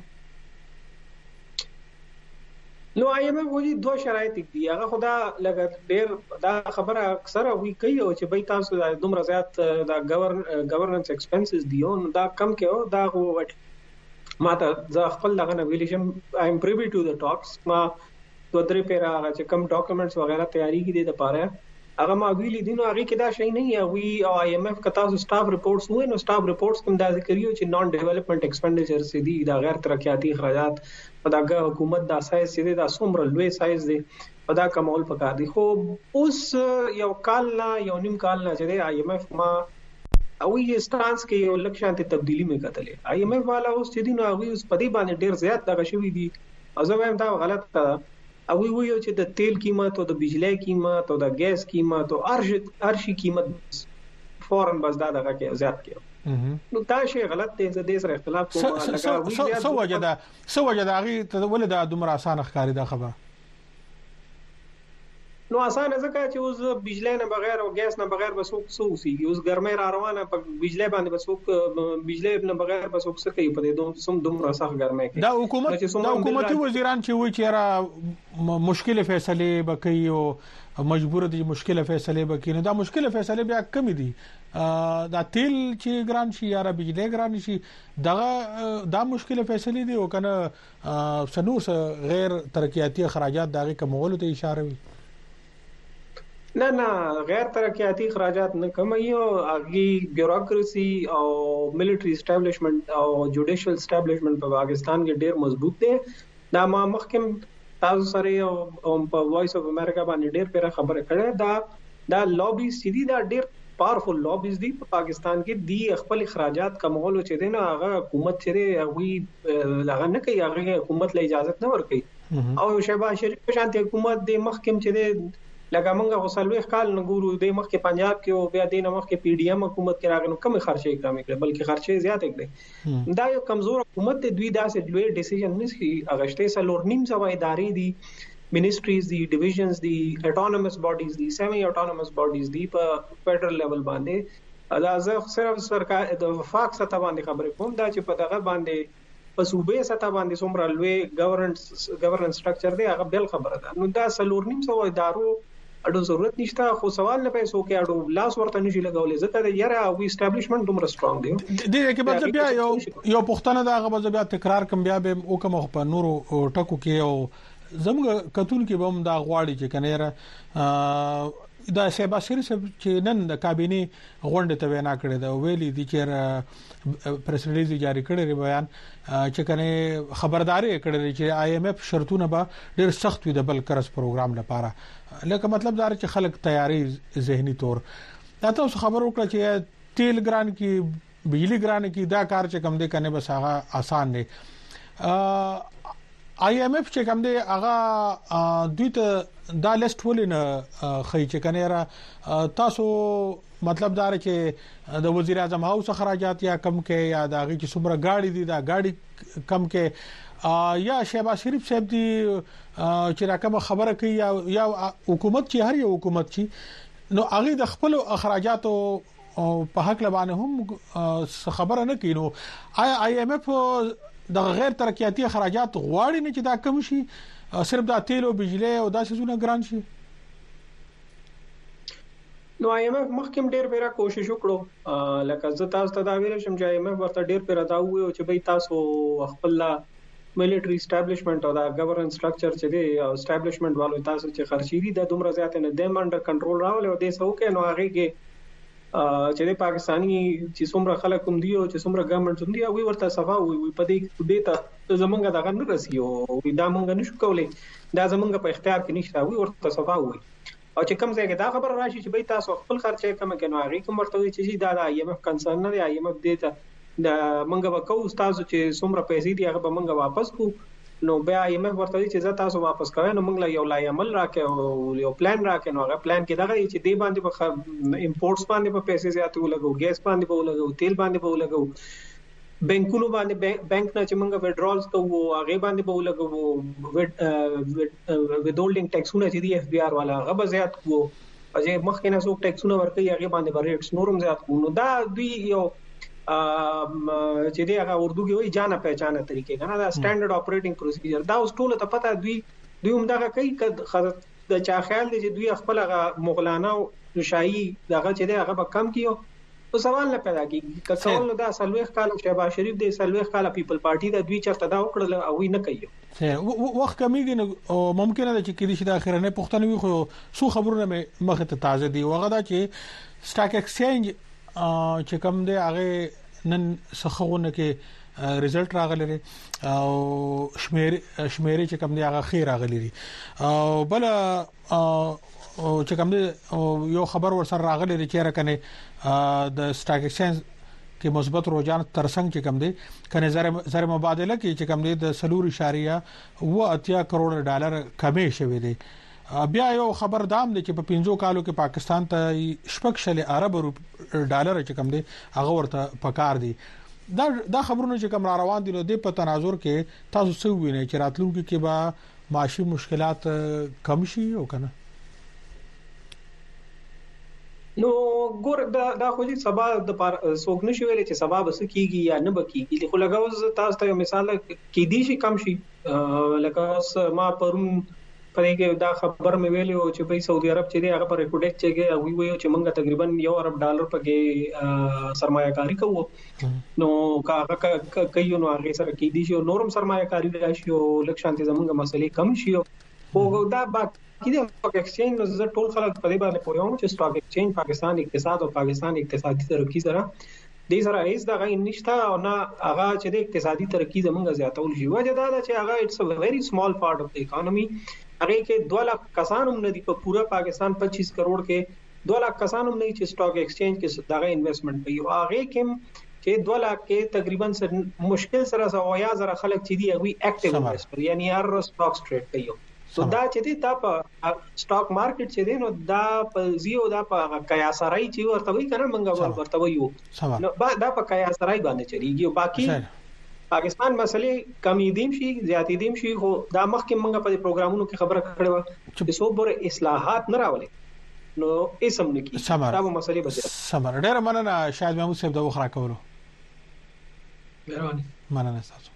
نو آی ایم اف وایي دوه شرایط دي هغه خدا لګ ډیر دا خبره اکثر وی کوي او چې به تاسو د دومره زیات دا گورننس ایکسپنسز دي او دا کم کې دا وټ ما ته ځ خپل دغه ویلیشم آی ایم پریوی ټو د ټاکس ما دوه درې پیرا چې کم ډاکومېنټس وغیرہ تیاری کې دي د پاره هغه ما ویلي دي نو هغه کې دا شي نه وي او آی ایم اف کتا سټاف ریپورټس وای نو سټاف ریپورټس کوم دا ذکر یو چې نان ډیولپمنٹ ایکسپنډیچر سي دي دا غیر ترقیاتی اخراجات په دغه حکومت دا سایز سي دي دا څومره لوی سایز دي په دا کمول پکار دي خو اوس یو کال نه یو نیم کال نه چې آی ایم اف ما او یې سټانس کې یو لکشانته تبدیلی مې کتلې آی ایم اف والا اوس چې دي نو هغه اوس په دې باندې ډیر زیات دغه شوی دي او زه وایم دا غلط ده او وی ویو چې د تیل قیمت او د بجلی قیمت او د غاز قیمت او ارش ارشي قیمت فورن بس دا دغه کې زیات کیو نو دا شی غلط دی زه دې سره اختلاف کوم لکه سو وجدا سو وجدا غي ته ولدا دومره اسانه ښکاری دا خبره نو اسانه ځکه چې اوس بجلی نه بغیر او غاز نه بغیر بس څو اوسېږي اوس ګرمۍ را روانه په بجلی باندې بس بجلی نه بغیر بس څه کوي په دې دوم سم دومره سخت ګرمۍ کې دا حکومت دا حکومتي وزیران چې وایي چې را مشکل فیصله وکړي او مجبور دي مشکل فیصله وکړي نو دا مشکل فیصله بیا کم دي دا تیل چې ګران شي یا بجلی ګران شي دغه دا مشکل فیصله دي او کنه سنوس غیر ترقیاتی اخراجات دغه کومولو ته اشاره وي نه نه غیر ترقیاتی اخراجات نه کمایو اغي بیوروکراسي او ملټری اسټابلیشمنت او جوډیشل اسټابلیشمنت په پاکستان کې ډیر مضبوط دي دا ما مخکم تاسو سره او په وایس اف امریکا باندې ډیر پیره خبره کړه دا دا لابي سيدي دا ډیر پاورفل لابیز دي په پاکستان کې دی خپل اخراجات کمولو چې دي نه هغه حکومت چې هغه لغه نه کوي هغه حکومت له اجازه نه ورکړي او شهباز شریف شانتي حکومت د مخکم چې دي لکه موږ غوسلوي خال نه ګورو د مخکې پنجاب کې او بیا د مخکې پی ډی ایم حکومت کې راغنو کم خرچې کم کړي بلکې خرچې زیات کړي دا یو کمزور حکومت دی دوی داسې لوی ډیسیژن نشي اغشته سلور نیم سو ادارې دي منیسټریز دي ډیویژنز دي اټونومس باډیز دي سیمی اټونومس باډیز دي په فدرل لیول باندې دا زه صرف سرکار د وفاق سطح باندې خبرې کوم دا چې په دغه باندې په صوبې سطح باندې څومره لوی ګورننس ګورننس سټرکچر دی هغه بل خبره ده نو دا سلور نیم سو ادارو اډو ضرورت نشته خو سوال نه پیسو کې اډو لاس ورته نشي لګولې ځکه یاره او اسټابلیشمنت دومره سترونګ دی د دې کې به بیا یو یو پښتنه دا غو بیا تکرار کوم بیا به او کوم په نورو ټکو کې او زموږ کتون کې به هم دا غواړي چې کنه دا شهباز شریف چې نن د کابینه غونډه ته وینا کړې ده ویلي دي چې پریس ریلیز جاری کړی بیان چې کنه خبرداري کړې چې آی ایم اف شرطونه به ډېر سخت وي د بل کرس پروګرام لپاره لکه مطلب دا چې خلک تیاری ذهني تور دا تاسو خبر وکړه چې تیل ګران کی بجلی ګران کی دا کار چې کم دې کنه بس هغه آسان نه آی ایم ایف چې کوم دی هغه دوی ته دا لیست ولینه خی چې کنه را تاسو مطلب دا چې د وزیر اعظم هاوس خراجات یا کم کې یا د هغه چې څومره گاڑی دي دا گاڑی کم کې یا شهباز شریف صاحب دی چې راکمه خبره کوي یا یا حکومت چې هر یو حکومت چې نو هغه د خپل اخراجات په حق لبانه هم خبره نه کینو آی آی ایم ایف د غیر ترقیاتي اخراجات غواړي نه چې دا کم شي صرف د تیل او بجلی او داسې زونه ګران شي نو آی ایم ایف مخکې ډېر پیرا کوشش وکړو لکه زه تاسو ته دا ویل شم چې آی ایم ایف ورته ډېر پیرا دا وایو چې به تاسو خپل ملټری اسټابلیشمنت او دا گورننس سټرکچر چې دی او اسټابلیشمنت والو تاسو چې خرچي دي د دومره زیات نه د منډر کنټرول راول او د سو کې نو هغه کې چې د پاکستاني چې څومره خلک هم دي او چې څومره ګورنمنت هم دي او ورته صفا وي په دې دې ته زمونږ دغه نه رسي او دا مونږ نشو کولای دا زمونږ په اختیار کې نشته وي ورته صفا وي او چې کوم ځای کې دا خبر راشي چې به تاسو خپل خرچه کم کنه هغه کوم ورته وي چې دا د آی ایم ایف کنسرن نه دی آی ایم ایف دې ته د مونږ وکاو تاسو چې څومره پیسې دي هغه به مونږ واپس کو نو بیا آی ایم ایف ورته چې زه تاسو واپس کوئ نو موږ لا یو لای عمل راکې او یو پلان راکې نو هغه پلان کې دا چې دی باندې په امپورټس باندې په پیسې زیات ولګو ګیس باندې په ولګو تیل باندې په ولګو بانکونو باندې بانک نه چې موږ وډرالز کوو هغه باندې په ولګو وډولډینګ ټیکسونه چې دی اف بی آر والا هغه زیات کوو اځه مخکې نه څوک ټیکسونه ورکړي هغه باندې ریټس نورم زیات کوو نو دا دوی یو چې دی هغه اردو کې وایي جانا پہچانا طریقې کنه دا سټانډرډ اپریټینګ پروسیجر دا اوس ټول ته پته دوی دوی هم دا کوي د چا خیال دی چې دوی خپل هغه مغلانه او شاهي دغه چې دی هغه به کم کیو او سوال نه پیدا کیږي که څول دا سلويخ کال شهباز شریف دی سلويخ کال پیپل پارټي دا دوی چرته دا وکړل او وی نه کوي وخت کمیږي نو ممکن ده چې کله شي د اخرنه پښتنوي خو سو خبرونه مخه ته تازه دي وغه دا چې سٹاک ایکسچینج چې کوم دی هغه نن څخهونه کې ریزلټ راغلی او شمیر شمیرې چې کوم دی هغه خیر راغلی دي او بل چې کوم دی یو خبر ورسره راغلی چې راکنه د سٹاک ایکسچینج کې مثبت رجحان ترڅنګ چې کوم دی کنه زر زر مبادله کې چې کوم دی د سلور اشاریه و اتیا کروڑ ډالر کمې شوې دي بیا یو خبر دام دی چې په پنځو کالو کې پاکستان ته شپږ شل ارب ډالر چې کم دي هغه ورته پکار دي دا دا خبرونه چې کوم را روان دي نو د په تناظر کې تاسو څه وینئ چې راتلونکي کې به معاشي مشکلات کم شي او کنه نو ګور دا دا خو دې سبا د سوق نشي ویل چې سبا بس کیږي یا نه بکیږي خو لګاو تاسو ته مثال کې دي شي کم شي لکه ما پرون پرې کې دا خبر مې ویلو چې په سعودي عرب چې دی هغه پر ریکورډ چې وی وی چې موږ تقریبا یو ارب ډالر پکې سرمایه کاری کوو نو کاغه کوي نو هغه سره کې دي شي نورم سرمایه کاری راشي او لکشانتي زمونږ مسلې کم شي او دا باقي د سٹاک ایکسچینج نو زه ټول خلک په دې باندې پوهیږم چې سٹاک ایکسچینج پاکستان اقتصاد او پاکستان اقتصادي ترقی سره د سره هیڅ دغه نشته او نه هغه چې د اقتصادي ترقی زمونږ زیاتول شي وجه دا ده چې هغه اټس ا ویری سمال پارت اف د اکانومي هغه کې دو لک کسان هم نه دي په پورا پاکستان پچیس کروڑ کې دو لک کسان هم نه چې سٹاک ایکسچینج کې دغه انویسټمنٹ کوي او هغه کې چې دو لک کې تقریبا مشکل سره سو یا زره خلک چې دی هغه اکټیو انویسټر یعنی هر سٹاک ټریډ کوي سو دا چې دی دا په سٹاک مارکیټ چې دی نو دا په زیو دا په قیاسرای چې ورته وی کنه منګه ورته ویو نو دا په قیاسرای باندې چلیږي او باقي پاکستان مسلې کمی دیم شي زیاتی دیم شي خو دا مخکې موږ په پروګرامونو کې خبره کړې و چې څو بور اصلاحات نه راولي نو اسم نه کی دا به مسلې به سمر ډېر مننه شاهد محمود صاحب دا وخرا کولو مهرباني مننه تاسو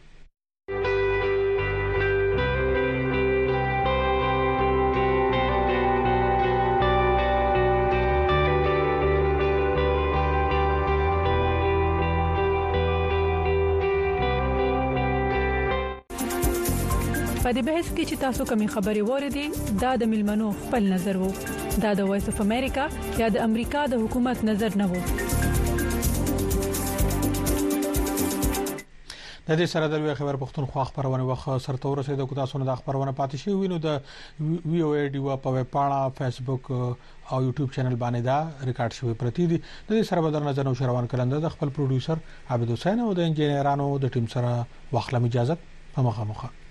په دې بحث کې چې تاسو کومې خبرې وریدي دا د ملمنو خپل نظر وو دا د وایس اف امریکا یا د امریکا د حکومت نظر نه وو د دې سره د خبر پښتونخوا خبرونه وخت سرته ورسېده کو تاسو نه د خبرونه پاتې شي وینو د وی او ای ډیو په ویب پاڼه فیسبوک او یوټیوب چینل باندې دا ریکارډ شوی پرتی دي د دې سره بدر نظر نو شروان کلنده د خپل پروډوسر عبد حسین او د انجینرانو د ټیم سره واخلم اجازه په مخه مخه